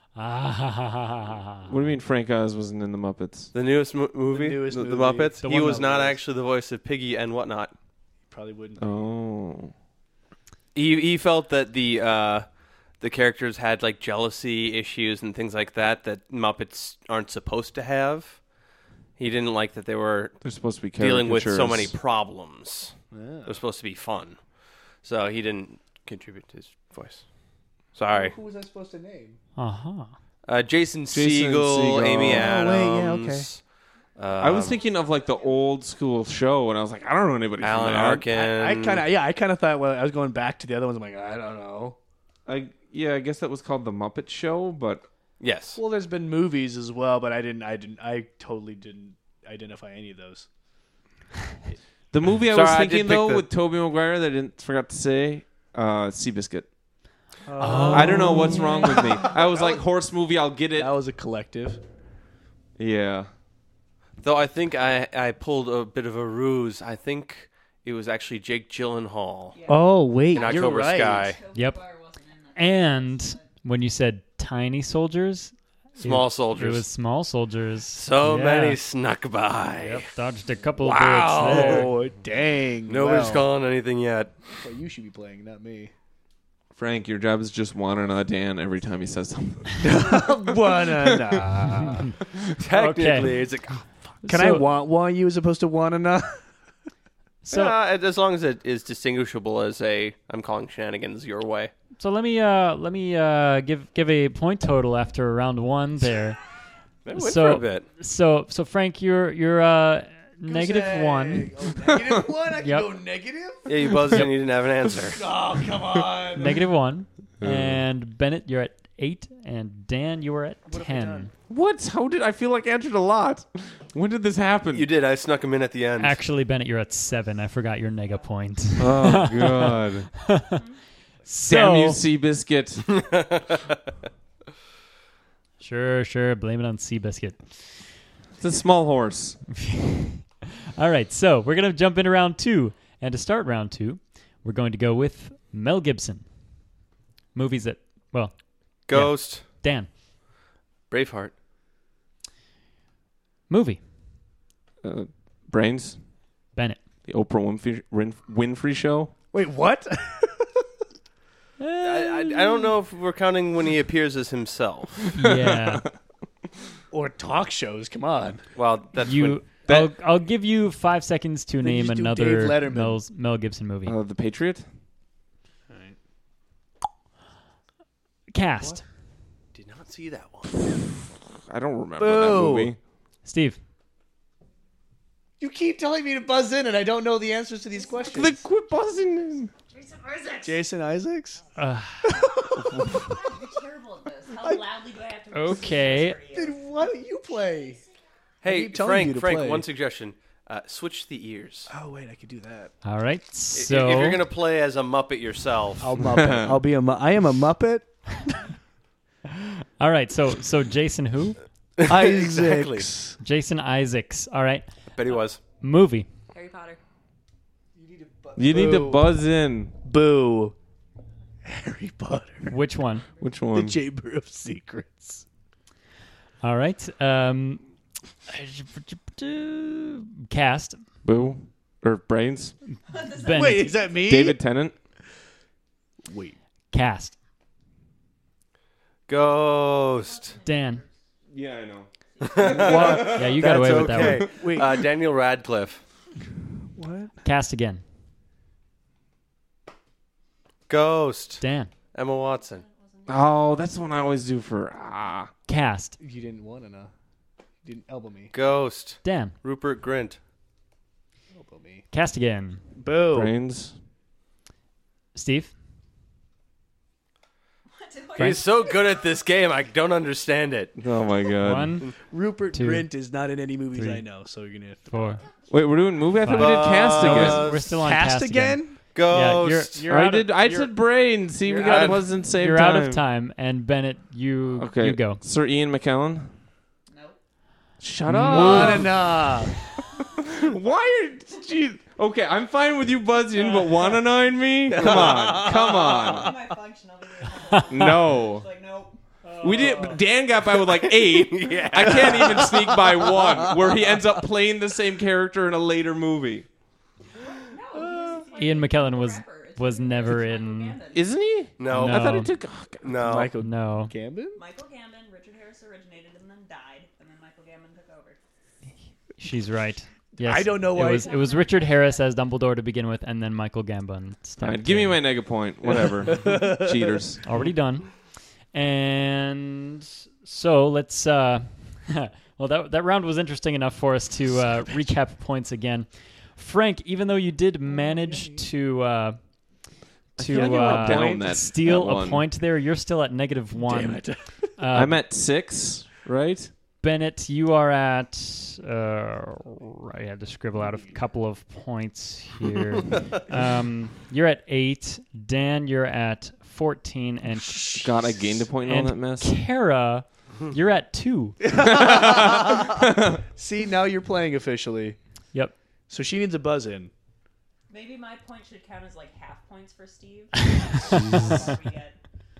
Ah. What do you mean Frank Oz wasn't in the Muppets? The newest movie, newest the movie. Muppets. The He one was that not was. actually the voice of Piggy and whatnot. Probably wouldn't. Oh. He felt that the characters had like jealousy issues and things like that Muppets aren't supposed to have. He didn't like that they were They're supposed to be dealing with so caricatures. many problems. Yeah. It was supposed to be fun, so he didn't contribute to his voice. Sorry. Who was I supposed to name? Jason Jason Segel, Segel. Amy Oh, Adams. wait, I was thinking of like the old school show, and I was like, I don't know anybody Alan from that. Arkin. I kind of thought. Well, I was going back to the other ones. I'm like, I don't know. I guess that was called the Muppet Show, but Yes. Well, there's been movies as well, but I totally didn't identify any of those. the movie I Sorry, was I did thinking pick though the- with Tobey Maguire that I didn't forgot to say, Seabiscuit. Oh, I don't know what's wrong with me. I was like horse movie, I'll get it. that was a collective. Yeah. Though I think I pulled a bit of a ruse. I think it was actually Jake Gyllenhaal Oh wait, in October Sky. Yep. And when you said tiny soldiers, Small it soldiers. was small soldiers. So Yeah. many snuck by. Yep, dodged a couple bullets there. Wow, dang. Nobody's Well, calling anything yet. well, you should be playing, not me. Frank, your job is just wanting a Dan every time he says something. Wanna Technically, it's like, Can I want you as opposed to wanna? So, as long as it is distinguishable as I'm calling shenanigans your way. so let me give a point total after round one there. That went So- for a bit. So Frank, you're negative one. Negative one? I can Yep. go negative? Yeah, you buzzed and you didn't have an answer. Oh, come on. Negative one. And Bennett, you're at 8, and Dan, you are at What have we 10. done? What? How did I feel like I answered a lot? When did this happen? You did. I snuck him in at the end. Actually, Bennett, you're at 7. I forgot your nega point. Oh god. So, Damn you, Seabiscuit. Sure. Blame it on Seabiscuit. It's a small horse. All right, so we're going to jump into round 2. And to start round 2, we're going to go with Mel Gibson. Movies that, well, Ghost. Dan. Braveheart. Movie. Brains. Bennett. The Oprah Winfrey Show. Wait, what? I don't know if we're counting when he appears as himself. Yeah. Or talk shows, come on. Well, that's you. when, I'll give you 5 seconds to Then name just do another Dave Letterman. Mel Gibson movie. The Patriot. Cast. did not see that one. I don't remember Boo. that movie. Steve. You keep telling me to buzz in, and I don't know the answers to these questions. Quit buzzing. Jason Isaacs? I'm terrible at this. How loudly do I have to Okay. Then why don't you play? Hey, keep telling you to Frank, play. one suggestion. Switch the ears. Oh, wait, I could do that. All right. If So you're going to play as a Muppet yourself. I'll Muppet. I'll be I am a Muppet. all right. So Jason who? Exactly. Isaacs. Jason Isaacs. All right. Bet he was. Movie. Harry Potter. You need to Boo. buzz in. Boo. Harry Potter. Which one? Which The one? Chamber of Secrets. All right. Cast. Boo. Or Brains. Bennett. Wait, is that me? David Tennant. Wait. Cast. Ghost. Dan. Yeah, I know. Yeah, you got away with that okay. one. Wait. Daniel Radcliffe. What? Cast again. Ghost. Dan. Emma Watson. Oh, that's the one I always do for. Cast. You didn't want to know. You didn't elbow me. Ghost. Dan. Rupert Grint. Elbow me. Cast again. Boo. Brains. Steve. He's so good at this game, I don't understand it. Oh my god. 1, Rupert 2, Grint is not in any movies 3, I know, so you're gonna have to 4. Wait, we're doing movie. I thought we did cast No, again. We're still on cast cast again? Ghost. you're out of- I you're- said Brains. See, we you're got out- buzzed in the same You're time. out of time, and Bennett, you go. Sir Ian McKellen. Nope. Shut Not up. enough. Why are geez. Okay, I'm fine with you buzzing, but wanna nine me? Come on. Come on. My function over here. No. Like, nope. We did. Dan got by with like 8. Yeah. I can't even sneak by 1, where he ends up playing the same character in a later movie. No, Ian McKellen was never in. Isn't he? No. No. I thought he took. Oh, God. No. Michael No. Gambon? Michael Gambon, Richard Harris originated and then died, and then Michael Gambon took over. She's right. Yes. I don't know why- It was Richard Harris as Dumbledore to begin with, and then Michael Gambon. Fine, give me my nega point. Whatever. Cheaters. Already done. And so let's. Well, that round was interesting enough for us to recap points again. Frank, even though you did manage to feel like I went down that steal a one. point there, you're still at -1. Damn it. I'm at 6, right? Bennett, you are at. I had to scribble out a couple of points here. You're at 8. Dan, you're at 14, and God, I gained a point on and that mess. Kara, you're at 2. See, now you're playing officially. Yep. So she needs a buzz in. Maybe my point should count as like half points for Steve. That's what we get.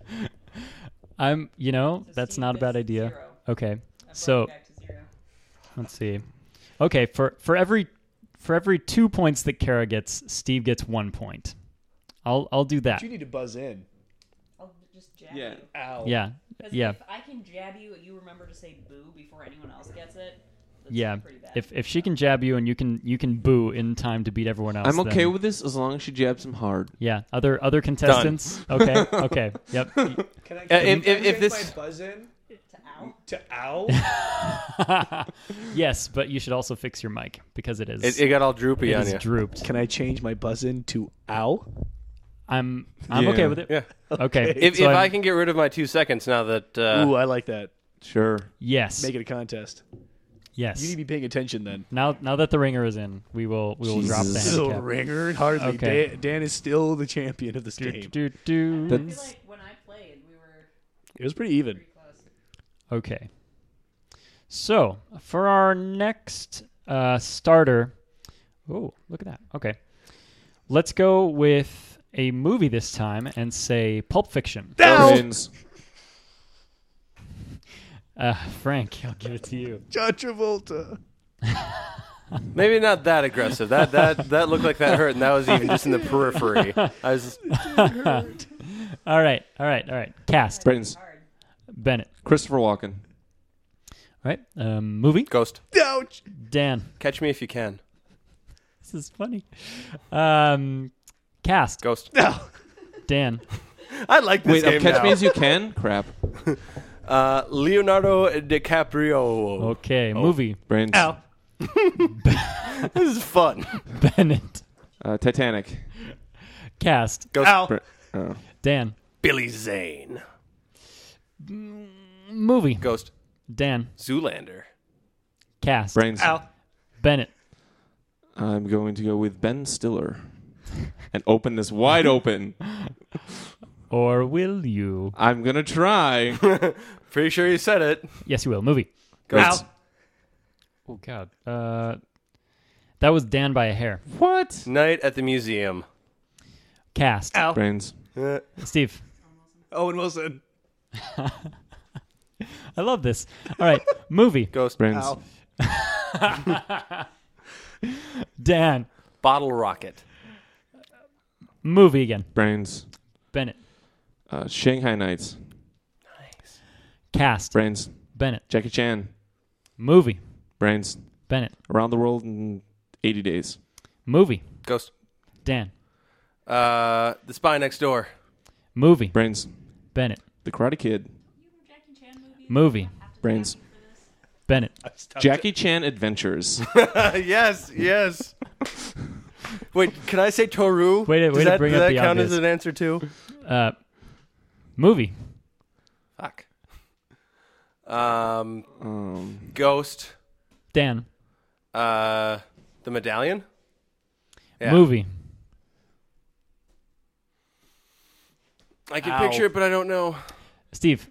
So That's Steve not a bad gets idea. 0. Okay. I brought So it back to 0. let's see. Okay, for every 2 points that Kara gets, Steve gets 1 point. I'll do that. But you need to buzz in. I'll just jab Yeah. you. Ow. Yeah. Because Yeah. if I can jab you and you remember to say boo before anyone else gets it, that's Yeah. pretty bad. If she can jab you and you can boo in time to beat everyone else. I'm okay then- with this as long as she jabs him hard. Yeah. Other contestants. Okay. Okay. Yep. Can I if this- my buzz in to ow. to ow? Yes, but you should also fix your mic because it is It got all droopy it on is you. drooped. Can I change my buzz in to ow? I'm Yeah. okay with it. Yeah. Okay. If So I I'm- can get rid of my 2 seconds now that Ooh, I like that. Sure. yes. Make it a contest. Yes. You need to be paying attention then. Now that the ringer is in, we will drop the Jesus. Little handicap. ringer, hardly. Okay. Dan is still the champion of this Do, game. do, I do. feel That's- like when I played, we were It was pretty even. pretty close. Okay. So for our next starter, oh look at that. Okay, let's go with a movie this time and say Pulp Fiction. Brains. Frank, I'll give it to you. John Travolta. maybe not that aggressive. That looked like that hurt, and that was even just in the periphery. I was All right. Cast Brains. Hard. Bennett. Christopher Walken. All right. Movie Ghost. Ouch. Dan. Catch me if you can. This is funny. Cast Ghost. No. Dan. I like this Wait, game Catch now. Me As You Can? Crap. Leonardo DiCaprio. Okay. Movie Brains. Ow. This is fun. Bennett. Titanic. Cast. Ghost. Al. Oh. Dan. Billy Zane. Movie. Ghost. Dan. Zoolander. Cast. Brains. Al. Bennett. I'm going to go with Ben Stiller. And open this wide open. Or will you? I'm going to try. Pretty sure you said it. Yes, you will. Movie. Ghost. Al. Oh, God. That was Dan by a hair. What? Night at the Museum. Cast. Al. Brains. Steve. Owen Wilson. I love this. All right. Movie. Ghost. Brains. Al. Dan. Bottle Rocket. Movie again. Brains. Bennett. Shanghai Nights. Cast. Brains. Bennett. Jackie Chan. Movie. Brains. Bennett. Around the World in 80 Days. Movie. Ghost. Dan. The Spy Next Door. Movie. Brains. Bennett. The Karate Kid. Jackie Chan movies? Movie. Brains. Bennett. Jackie Chan Adventures. Yes, yes. Wait, can I say Toru? Way to does that, bring does up that the count obvious. as an answer too? Movie. Fuck. Ghost. Dan. The Medallion. Yeah. Movie. I can Ow. picture it, but I don't know. Steve.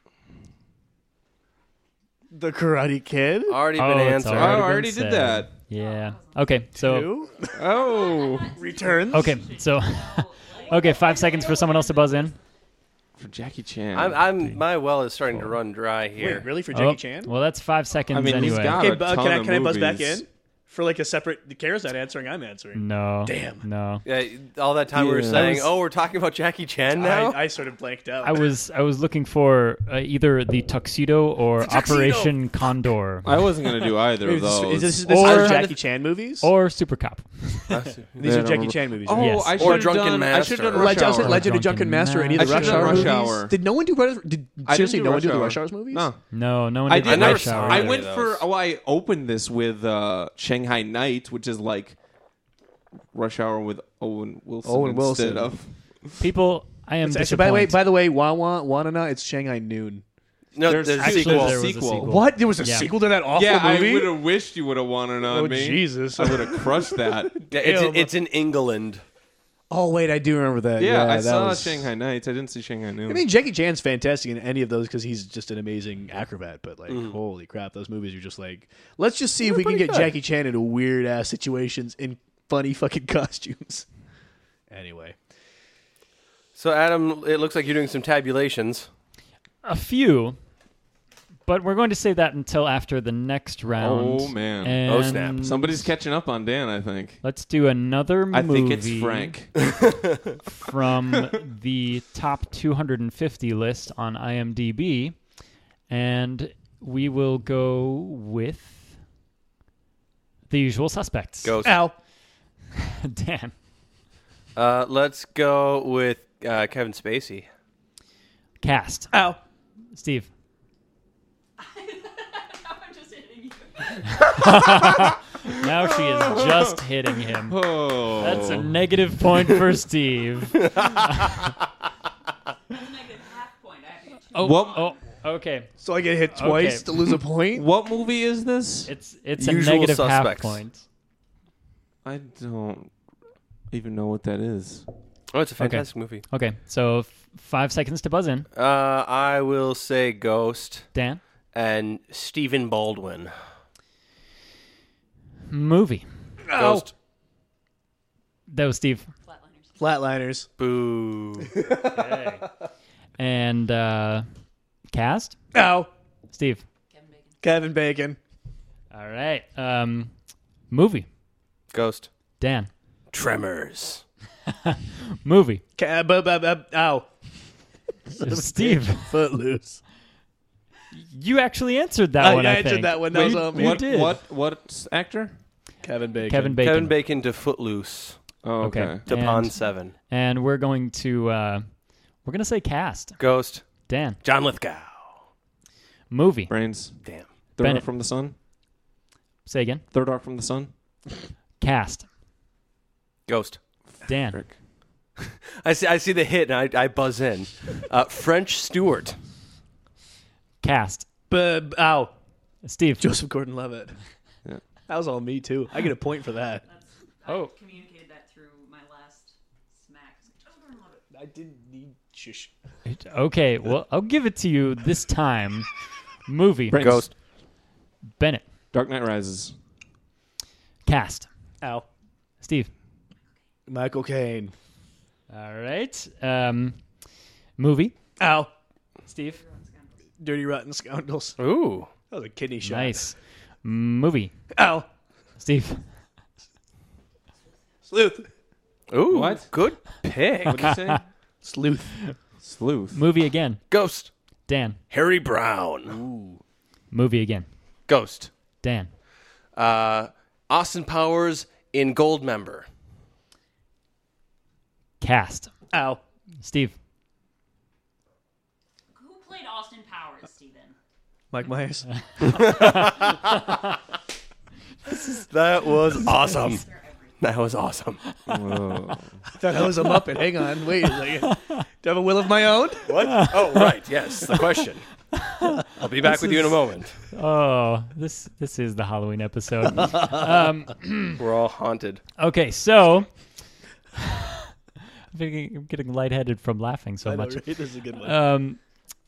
The Karate Kid. Already been it's answered. I been already did said. that. Yeah. Okay. So. Two. Oh. Returns. Okay. So. Okay. 5 seconds for someone else to buzz in. For Jackie Chan. I'm my well is starting to run dry here. Wait, really for Jackie Oh, Chan? well, that's 5 seconds I mean, he's anyway. got Okay, a ton can of I buzz back movies. in for like a separate? Kara's not answering. I'm answering. No. Damn. No. Yeah, all that time we were Yeah. saying, was- "Oh, we're talking about Jackie Chan now." I sort of blanked out. I was looking for either the Tuxedo or Tuxedo! Operation Condor I wasn't going to do either of those. This Or- is Jackie Chan movies? or Super Cop. These Yeah, I are don't Jackie remember. Chan movies. Oh, right? Yes. I Or should have Drunken done. I should have done Master. Rush Hour. Legend of the Drunken Drunken Master or any of the Master. I Rush should've Hour done Rush movies? Hour. Did no one do Rush? Did I didn't seriously do no one Rush do the Hour. Rush Hour movies? No. No one I did did. never Rush saw Hour. it. I Any went of for. those. Oh, I opened this with Shanghai Night, which is like Rush Hour with Owen Wilson. Owen Wilson. Instead of. People, I am Actually, disappointed. by the way, Wanna, it's Shanghai Noon. No, There's there's a actually sequel. there was a Sequel. sequel. What? There was a Yeah. sequel to that awful Yeah, I movie? would have wished you would have wanted on Oh, me. Jesus. I would have crushed that. Yeah, it's in England. Oh, wait, I do remember that. Yeah, I that saw was... Shanghai Nights. I didn't see Shanghai Noon. I mean, Jackie Chan's fantastic in any of those because he's just an amazing acrobat. But like, holy crap, those movies are just like, let's just see if we can get Jackie Chan into weird ass situations in funny fucking costumes. Anyway, So, Adam, it looks like you're doing some tabulations. A few, but we're going to save that until after the next round. Oh, man. And Oh, snap. Somebody's catching up on Dan, I think. Let's do another movie. I think it's Frank. From the top 250 list on IMDb, and we will go with The Usual Suspects. Ghost. Al. Dan. Let's go with Kevin Spacey. Cast. Al. Steve. I'm just hitting you. Now she is just hitting him. Oh. That's a negative point for Steve. That's a negative half point. I have to get two. Oh, What- oh, okay. So I get hit twice Okay. to lose a point. What movie is this? It's a Usual negative half Suspects. point. I don't even know what that is. Oh, it's a fantastic movie. Okay, so 5 seconds to buzz in. I will say Ghost Dan. and Stephen Baldwin. Movie. Ghost. That was Steve. Flatliners. Flatliners. Boo. And cast. Al. Steve. Kevin Bacon. Kevin Bacon. All right. Movie. Ghost. Dan. Tremors. Movie. Al. Steve. Footloose. You actually answered that I one. I answered think. that one. That was You- on me. you What? did. What actor? Kevin Bacon. Kevin Bacon. Kevin Bacon to Footloose. Oh, okay. Okay. To And- Pond 7. And we're going to say cast. Ghost. Dan. John Lithgow. Movie. Brains. Damn. Third Bennett. Rock from the Sun. Say again. Third Rock from the Sun. Cast. Ghost. Dan. Frick. I see the hit and I buzz in. French Stewart. Cast. Ow. Steve. Joseph Gordon-Levitt. Yeah. That was all me, too. I get a point for that. Oh. I communicated that through my last smack. I didn't need shush. Okay, well, I'll give it to you this time. Movie. Brains. Ghost. Bennett. Dark Knight Rises. Cast. Ow. Steve. Michael Caine. All right. Movie. Ow. Steve. Dirty Rotten Scoundrels. Ooh. That was a kidney shot. Nice. Movie. Ow. Steve. Sleuth. Ooh. What? Good pick. What did you say? Sleuth. Sleuth. Movie again. Ghost. Dan. Harry Brown. Ooh. Movie again. Ghost. Dan. Austin Powers in Goldmember. Cast. Ow. Steve. Who played Austin Powers, Steven? Mike Myers. That was awesome. That was awesome. Whoa. I thought I was a Muppet. Hang on. Wait a second. Do I have a will of my own? What? Oh, right. Yes, the question. I'll be back with you in a moment. Oh, this is the Halloween episode. We're all haunted. Okay, so I'm getting lightheaded from laughing so I know, much. right? This is a good one.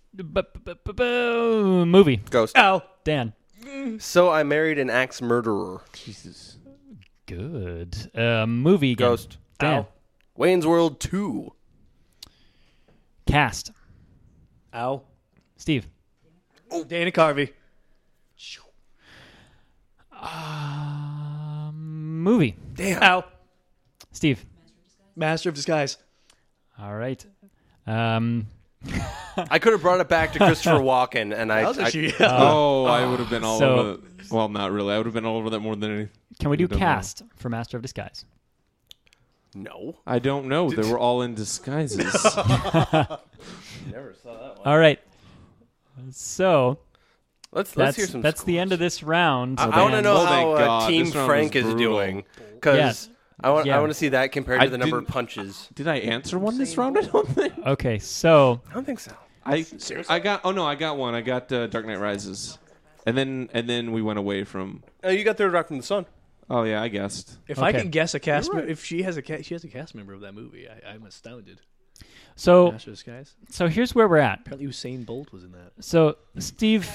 Movie. Ghost. Ow. Dan. So I married an axe murderer. Jesus. Good. Movie again. Ghost. Dan. Ow. Wayne's World 2. Cast. Ow. Steve. Dana Carvey. Movie. Damn. Ow. Steve. Master of Disguise. All right. I could have brought it back to Christopher Walken, and That was I actually. I would have been all So- over that. Well, not really. I would have been all over that more than anything. Can we do I don't know. cast for Master of Disguise? no. I don't know. They were all in disguises. Never saw that one. All right. So Let's that's hear some. that's the end of this round. I want to know Oh, thank how God. Team This round Frank was is brutal. doing, because Yes. I want Yeah. to see that compared I to the number of didn't- punches. Did I answer one this round? I don't think. Okay, so I don't think so. I got. Oh no, I got one. I got Dark Knight Rises, and then we went away from. Oh, you got Third Rock from the Sun. Oh yeah, I guessed. If I Okay. can guess a cast, if she has a cast member of that movie, I'm astounded. so Master of Disguise. so here's where we're at. Apparently, Usain Bolt was in that. So Steve,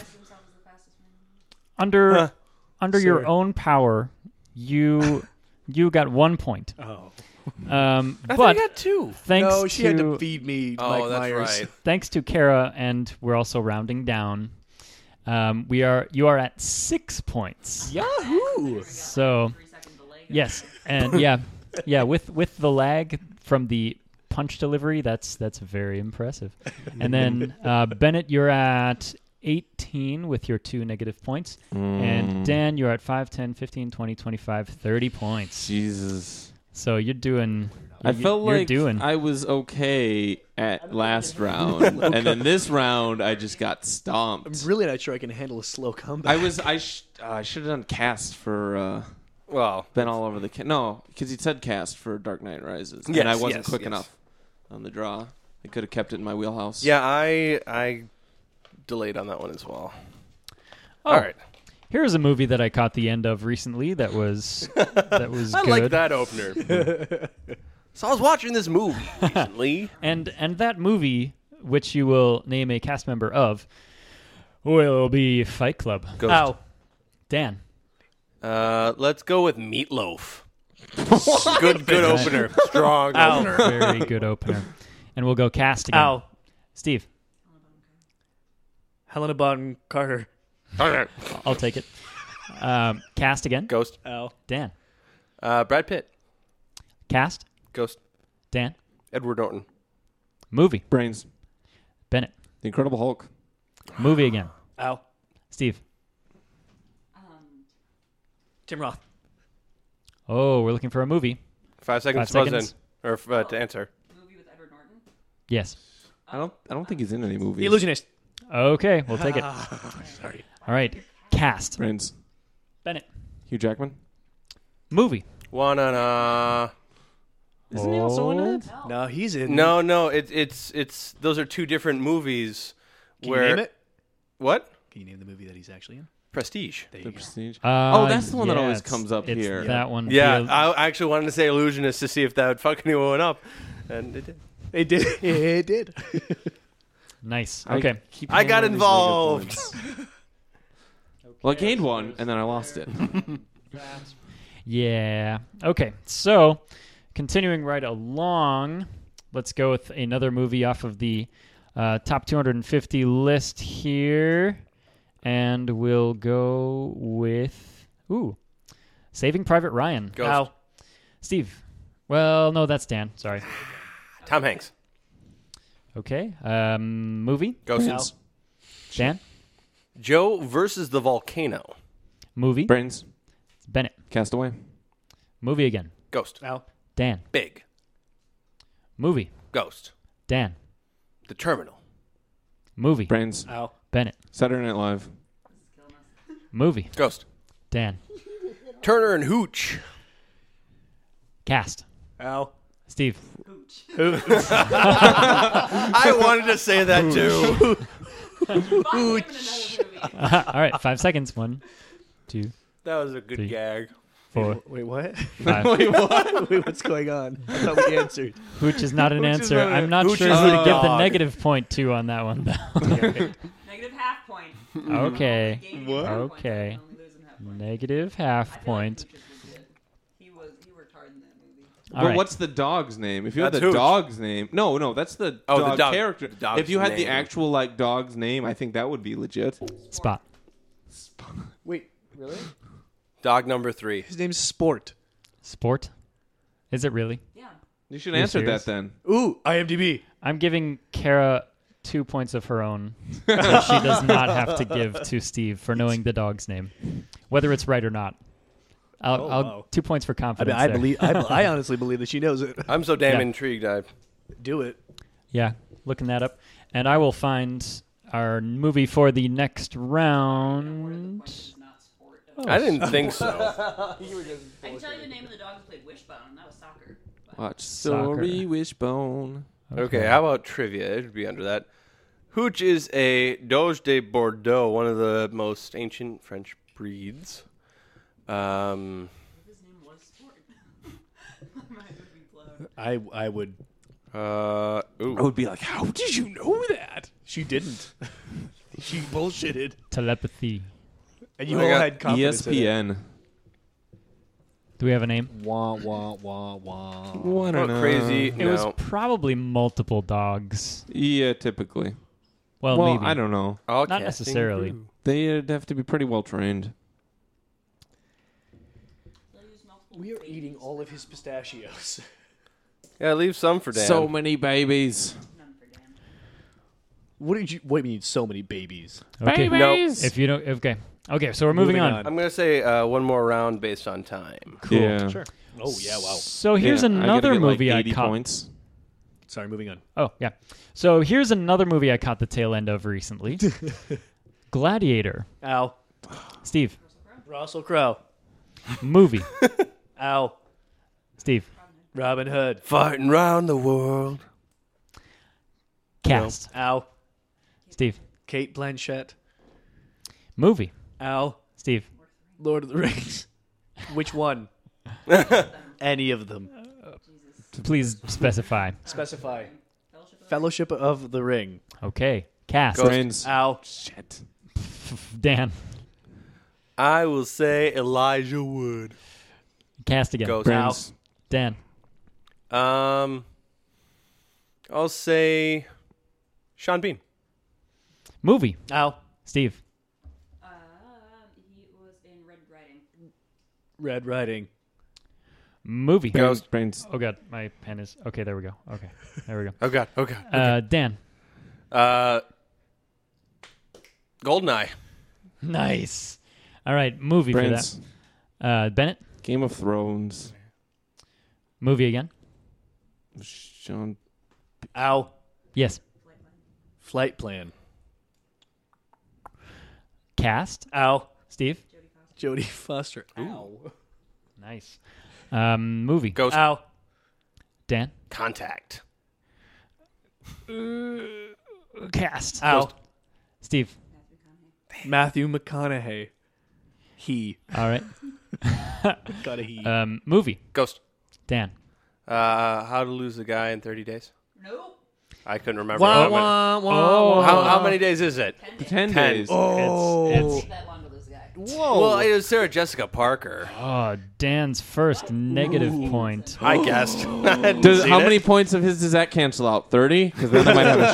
under your Sir. own power, you got 1 point. Oh. I But thought you got 2. thanks No, she to had to feed me Oh, Mike that's Myers. right. thanks to Kara, and we're also rounding down. You are at 6 points. Yahoo! So 3-second delay. yes, and yeah, with the lag from the punch delivery, that's very impressive. And then Bennett, you're at 18 with your 2 negative points, and Dan, you're at 5, 10, 15, 20, 25, 30 points. Jesus. So you're doing. I felt you're like doing. I was okay at last round, and then this round I just got I'm stomped. really not sure I can handle a slow comeback. I should have done cast for Well, been all over the no, because he said cast for Dark Knight Rises, Yes, and I wasn't yes, quick yes. enough on the draw. I could have kept it in my wheelhouse. yeah, I delayed on that one as well. Oh, All right. Here's a movie that I caught the end of recently. That was I good. like that opener. So I was watching this movie recently. And that movie, which you will name a cast member of, will be Fight Club. Ghost. Ow. Dan. Let's go with Meatloaf. Good opener. Strong opener. Very good opener. And we'll go cast again. Ow. Steve. Helena Bonham Carter. I'll take it. Cast again. Ghost. Ow. Dan. Brad Pitt. Cast. Ghost. Dan. Edward Norton. Movie. Brains. Bennett. The Incredible Hulk. Movie again. Ow. Steve. Tim Roth. Oh, we're looking for a movie. 5 seconds 5 to buzz in. seconds. Or to answer. Movie with Edward Norton. Yes. I don't think he's in any The movies. Illusionist. Okay, we'll take it. Sorry. All right. Cast. Brains. Bennett. Hugh Jackman. Movie. Wanna. Isn't he also in it? No, he's in. No. It's those are two different movies. Can where you name it? What? Can you name the movie that he's actually in? Prestige. There you The go. Prestige. Oh, that's the one that always comes up it's here. That one. Yeah, The- I actually wanted to say Illusionist to see if that would fuck anyone up, and it did. It did. It did. nice. Okay. I got involved. Well, I gained one, and then I lost it. Yeah. Okay. So, continuing right along, let's go with another movie off of the top 250 list here. And we'll go with Saving Private Ryan. Ghost. Ow. Steve. Well, no, that's Dan. Sorry. Tom Hanks. Okay. Movie. Ghost. Dan. Joe versus the volcano. Movie. Brains. Bennett. Castaway. Movie again. Ghost. Ow. Dan. Big. Movie. Ghost. Dan. The Terminal. Movie. Brains. Ow. Bennett. Saturday Night Live. Movie. Ghost. Dan. Turner and Hooch. Cast. Ow. Steve. I wanted to say that too. All right. 5 seconds. 1, 2, That was a good 3. gag. 4, Wait, what? 5. Wait, what? Wait, what's going on? I thought we answered. Hooch is not an Hooch is answer. not a- I'm not Hooch sure is who to a give the dog. negative point to on that one, though. Negative half point. Okay. Gaining What? half point, Okay. only losing half point. Negative I half feel like point. Hooch is legit. He worked hard in that movie. All But right. what's the dog's name? If you had That's the Hooch. dog's name, no, that's the Oh, the dog dog- character. the dog's If you had the name. actual like dog's name, I think that would be legit. Spot. Wait, really? Dog number 3. His name's Sport. Sport? Is it really? Yeah. You should You're answer serious? that then. Ooh, IMDb. I'm giving Kara 2 points of her own that she does not have to give to Steve for knowing the dog's name, whether it's right or not. I'll wow. 2 points for I confidence. mean, I there. believe. I honestly believe that she knows it. I'm so damn Yeah. intrigued. Do it. Yeah, looking that up, and I will find our movie for the next round. It's not sport. I didn't think so. I can tell you the name of the dog who played Wishbone. That was soccer. But Watch Soccer. Story Wishbone. Okay, how about trivia? It would be under that. Hooch is a Doge de Bordeaux, one of the most ancient French breeds. his name was sport. My mind would be blown. I would. I Ooh. would be like, how did you know that? She didn't. She bullshitted, Telepathy. and you I all got had confidence. in it. ESPN. Do we have a name? Wah wah wah wah. What Oh, crazy. It was No. probably multiple dogs. Yeah, typically. Well, Well, maybe. I don't know. All Not casting necessarily. crew. They'd have to be pretty well trained. They'll use multiple We are babies. eating all of his pistachios. Yeah, leave some for Dan. So many babies. None for Dan. What did you? What do you mean? So many babies? Okay. Babies! If you don't, okay. Okay, so we're moving on. I'm going to say one more round based on time. Cool. Yeah. Sure. Oh yeah! Wow. So here's Yeah, I gotta another get, movie like I 80 caught. points. Sorry. Moving on. Oh, yeah. So here's another movie I caught the tail end of recently. Gladiator. Ow. Steve. Russell Crowe. Movie. Ow. Steve. Robin Hood. Fighting round the world. Cast. Ow. Steve. Kate Blanchett. Movie. Ow. Steve. Lord of the Rings. Which one? Any of them. Please specify. Specify. Fellowship of the Fellowship of the Ring. Okay. Cast. Ghost. Brains. Ow. Shit. Dan. I will say Elijah Wood. Cast again. Ghost. Brains. Dan. I'll say Sean Bean. Movie. Ow. Steve. He was in Red Riding. Red Riding. Movie. Ghost. Brains. Oh, God. My pen is... Okay, there we go. Okay. There we go. Oh, God. Oh, God. Dan. Goldeneye. Nice. All right. Movie Brains. for that. Bennett. Game of Thrones. Movie again. Sean. Ow. Yes. Flight Plan. Cast. Ow. Steve. Jodie Foster. Ow. Nice. Movie. Ghost. Ow. Dan. Contact. Cast. Ow. Steve. Matthew McConaughey. He. All right. Got a he. Movie. Ghost. Dan. How to Lose a Guy in 30 Days. Nope. I couldn't remember. Wah, how, many, wah, wah, Oh. wah. how many days is it? 10 10. days. Oh. It's Take that long to lose a guy. Whoa. Well, it was Sarah Jessica Parker. oh, Dan's first negative point. I guessed. I hadn't seen How it. many points of his does that cancel out? 30? Because then I might have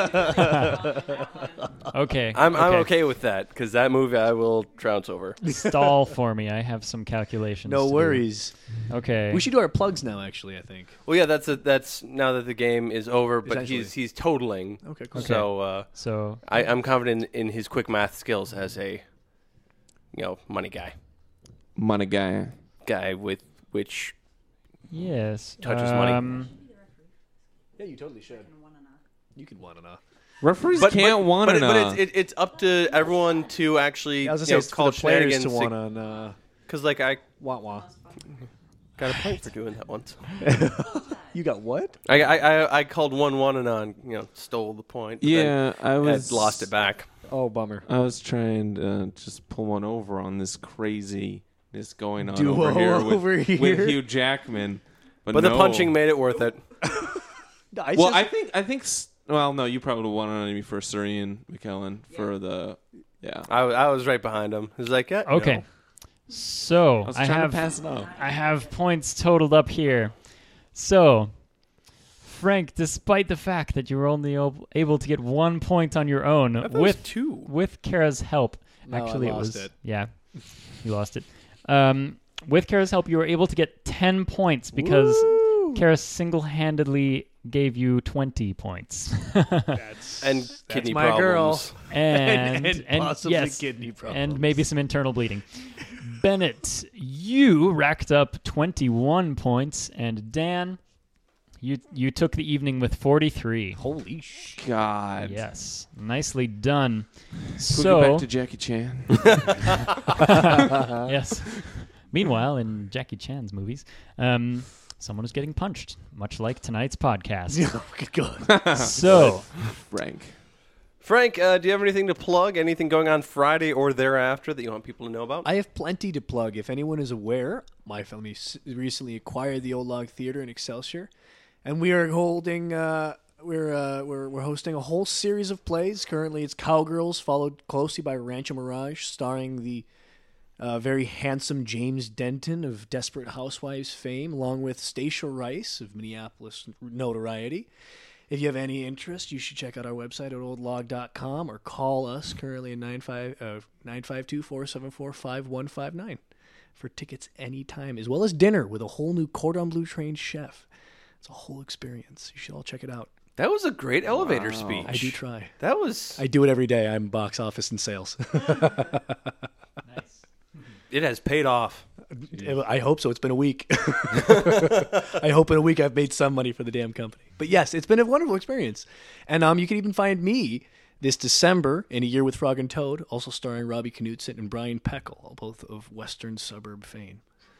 a shot. Okay. I'm okay with that because that movie I will trounce over. Stall for me. I have some calculations. No to do. worries. Okay. We should do our plugs now, actually, I think. Well, yeah, that's now that the game is over, but Essentially. he's totaling. Okay, cool. So So I'm confident in his quick math skills as a money Money guy. with which yes. Touches money. Yeah, you totally should. You can want to know. Referees can't want to know. But it's up to everyone to actually I was going to say, it's call for the players shenanigans to want to because like I wah wah. got a point for doing that once. You got what? I called 1-1 and on stole the point. but yeah, I then was had lost it back. Oh, bummer. I was trying to just pull one over on this craziness going on Duo over here with here? Hugh Jackman. But But the no. punching made it worth it. I think. Well, no, you probably won on me for Sir Ian McKellen for the. Yeah, I was right behind him. It was like, yeah, Okay. So I was I trying have to pass it off. I have points totaled up here. So, Frank, despite the fact that you were only able to get 1 point on your own I thought it was with 2. with Kara's help, No, I actually lost was it. yeah, you lost it. With Kara's help, you were able to get 10 points because Kara single-handedly gave you 20 points, And kidney my girl. problems. and possibly yes, kidney problems. and maybe some internal bleeding. Bennett, you racked up 21 points, and Dan, you took the evening with 43. Holy sh! God. Yes, nicely done. We'll So get back to Jackie Chan. yes. Meanwhile, in Jackie Chan's movies, someone is getting punched, much like tonight's podcast. Good God. So, Frank, do you have anything to plug? Anything going on Friday or thereafter that you want people to know about? I have plenty to plug. If anyone is aware, my family recently acquired the Old Log Theater in Excelsior, and we are holding. We're hosting a whole series of plays. Currently, it's Cowgirls, followed closely by Rancho Mirage, starring the very handsome James Denton of Desperate Housewives fame, along with Stacia Rice of Minneapolis notoriety. If you have any interest, you should check out our website at oldlog.com or call us currently at 952-474-5159 for tickets anytime, as well as dinner with a whole new Cordon Bleu trained chef. It's a whole experience. You should all check it out. That was a great elevator speech. I do try. That was. I do it every day. I'm box office and sales. It has paid off. I hope so. It's been a week. I hope in a week I've made some money for the damn company. But yes, it's been a wonderful experience. And you can even find me this December in A Year with Frog and Toad, also starring Robbie Knudsen and Brian Peckle, both of Western suburb fame.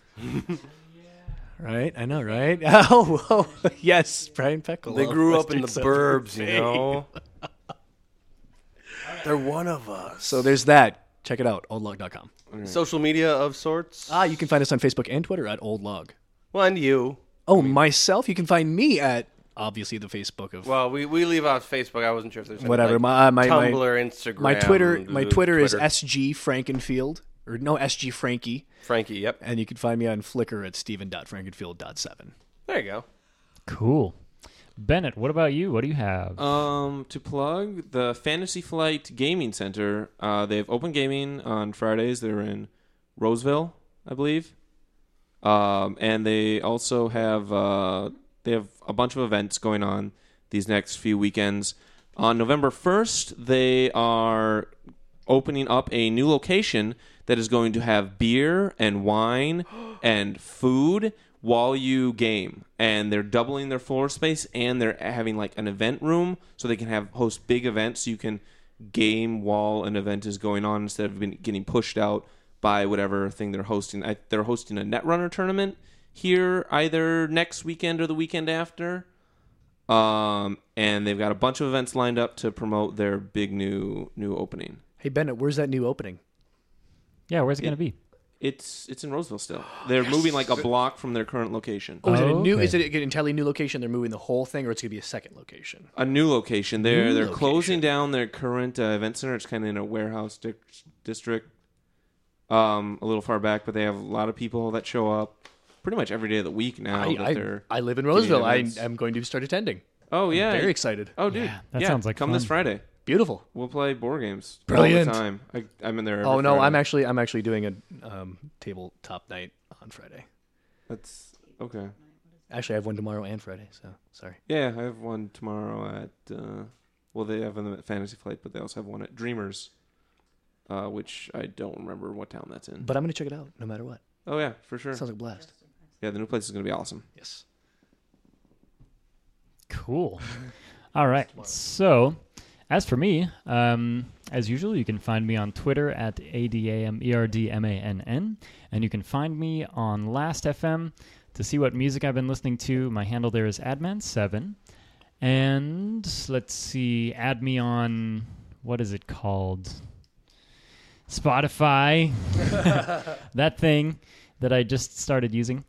Right? I know, right? Oh, yes, Brian Peckle. They of grew up in Western the suburb burbs, you fame. know. They're one of us. So there's that. Check it out, oldlog.com. Social media of sorts. You can find us on Facebook and Twitter at oldlog. Well, and you. Oh, myself, you can find me at, obviously, the Facebook of... Well, we leave out Facebook. I wasn't sure if there's any, Whatever. Like, My Tumblr, Instagram. My Twitter is SG Frankenfield, or no, SG Frankie. Frankie, yep. And you can find me on Flickr at steven.frankenfield.7. There you go. cool. Bennett, what about you? What do you have? To plug the Fantasy Flight Gaming Center. They have open gaming on Fridays. They're in Roseville, I believe. And they also have a bunch of events going on these next few weekends. On November 1st, they are opening up a new location that is going to have beer and wine and food while you game. And they're doubling their floor space, and they're having like an event room so they can host big events so you can game while an event is going on instead of getting pushed out by whatever thing they're hosting. They're hosting a Netrunner tournament here either next weekend or the weekend after. And they've got a bunch of events lined up to promote their big new opening. Hey, Bennett, where's that new opening? Yeah, where's it going to be? It's in Roseville still. They're moving like a block from their current location. Oh, is it a new? okay. Is it an entirely new location? They're moving the whole thing, or it's going to be a second location? A new location. They're New closing location. down their current event center. It's kind of in a warehouse district, a little far back, but they have a lot of people that show up pretty much every day of the week now. I live in Roseville. I events. am going to start attending. Oh yeah, Very excited. Oh dude, Yeah, that sounds like come this fun. Friday. Beautiful. We'll play board games Brilliant. all the time. I'm in there. Every Oh no, Friday. I'm actually doing a tabletop night on Friday. That's okay. Actually, I have one tomorrow and Friday. So sorry. Yeah, I have one tomorrow at. Well, they have them at Fantasy Flight, but they also have one at Dreamers, which I don't remember what town that's in. But I'm going to check it out no matter what. Oh yeah, for sure. Sounds like a blast. Yeah, the new place is going to be awesome. Yes. Cool. All right. So, as for me, as usual, you can find me on Twitter at ADAMERDMANN, and you can find me on Last.fm to see what music I've been listening to. My handle there is Adman7. And let's see, add me on, what is it called? Spotify. That thing that I just started using.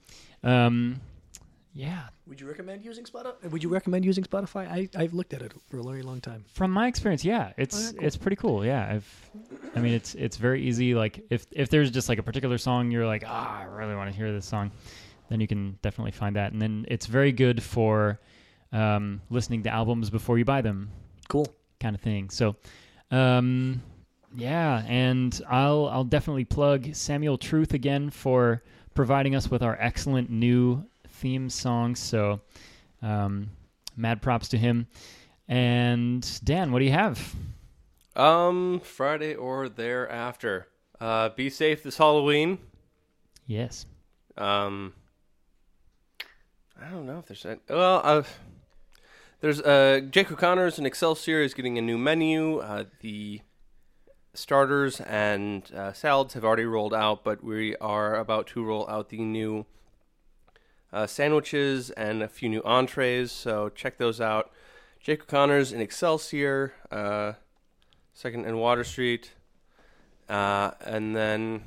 Yeah. Would you recommend using Spotify? I've looked at it for a very long time. From my experience, yeah, it's pretty cool. Yeah, I mean, it's very easy. Like if there's just like a particular song you're like, I really want to hear this song, then you can definitely find that. And then it's very good for listening to albums before you buy them, Cool. kind of thing. So, yeah, and I'll definitely plug Samuel Truth again for providing us with our excellent new theme songs. So, mad props to him. And Dan, what do you have? Friday or thereafter. Be safe this Halloween. Yes. I don't know if there's any. There's Jake O'Connor's and Excelsior is getting a new menu. The starters and salads have already rolled out, but we are about to roll out the new sandwiches and a few new entrees, so check those out. Jake O'Connor's in Excelsior, 2nd and Water Street, and then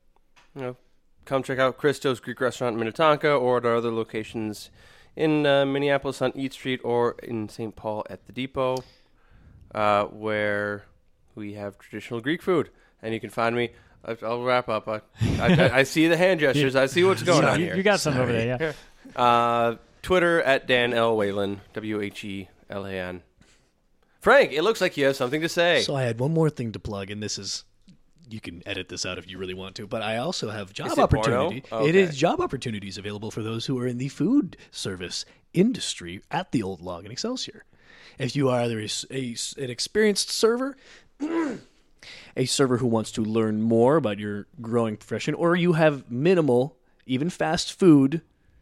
come check out Christo's Greek Restaurant in Minnetonka or at our other locations in Minneapolis on East Street or in St. Paul at the Depot, where we have traditional Greek food. And you can find me. I'll wrap up. I see the hand gestures. I see what's going on here. You got something over there, yeah. Twitter at Dan L. Whelan, WHELAN. Frank, it looks like you have something to say. So I had one more thing to plug, and this is, you can edit this out if you really want to, but I also have job Is it opportunity. porno? Okay. It is job opportunities available for those who are in the food service industry at the Old Log in Excelsior. If you are either an experienced server, a server who wants to learn more about your growing profession, or you have minimal, even fast food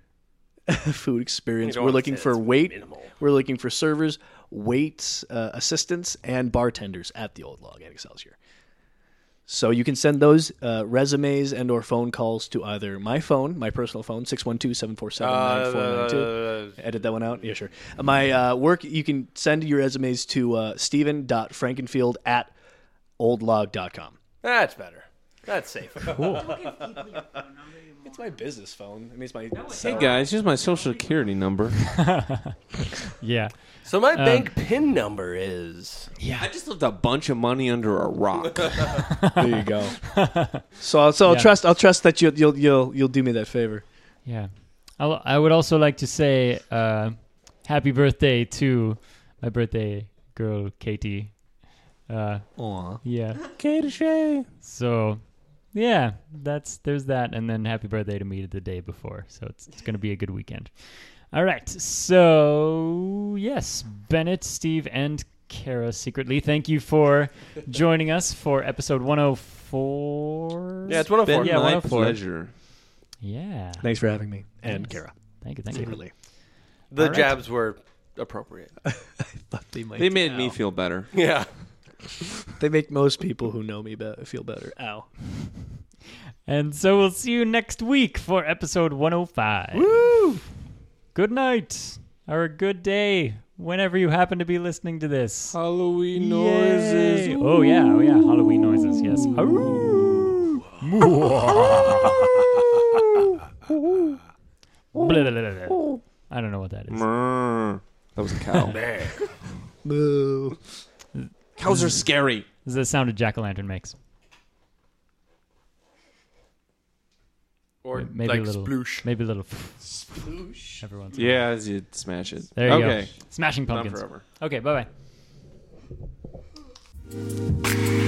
experience, You don't we're want to looking say for it's wait. minimal. We're looking for servers, wait assistants, and bartenders at the Old Log in Excelsior. So you can send those resumes and or phone calls to either my phone, my personal phone, 612-747-9492. Edit that one out? Yeah, sure. My work, you can send your resumes to steven.frankenfield@oldlog.com. That's better. That's safe. It's my business phone. I mean, it's my... Hey guys, here's my social security number. Yeah. So my bank PIN number is... I just left a bunch of money under a rock. There you go. So I'll Yeah. trust that you'll do me that favor. Yeah. I would also like to say happy birthday to my birthday girl, Katie. Aw. Yeah. Katie Shay. So, yeah, there's that. And then happy birthday to me the day before. So it's going to be a good weekend. All right. So, yes, Bennett, Steve, and Kara secretly, thank you for joining us for episode 104. Yeah, it's 104. Been Yeah, my 104. pleasure. Yeah. Thank for having me. And Yes. Kara. Thank you. Secretly. The All right. jabs were appropriate. They might. They made me Ow. feel better. Yeah. They make most people who know me feel better. Ow. And so we'll see you next week for episode 105. Woo! Good night or good day whenever you happen to be listening to this. Halloween noises. Yay. Oh yeah, Halloween noises. Yes. I don't know what that is. That was a cow. Moo. Cows are scary. This is the sound a jack-o'-lantern makes. Or Maybe like a little sploosh. Maybe a little sploosh. Every once in a while. Yeah, as you smash it. There you okay. go. Smashing Not pumpkins. forever. Okay, bye-bye.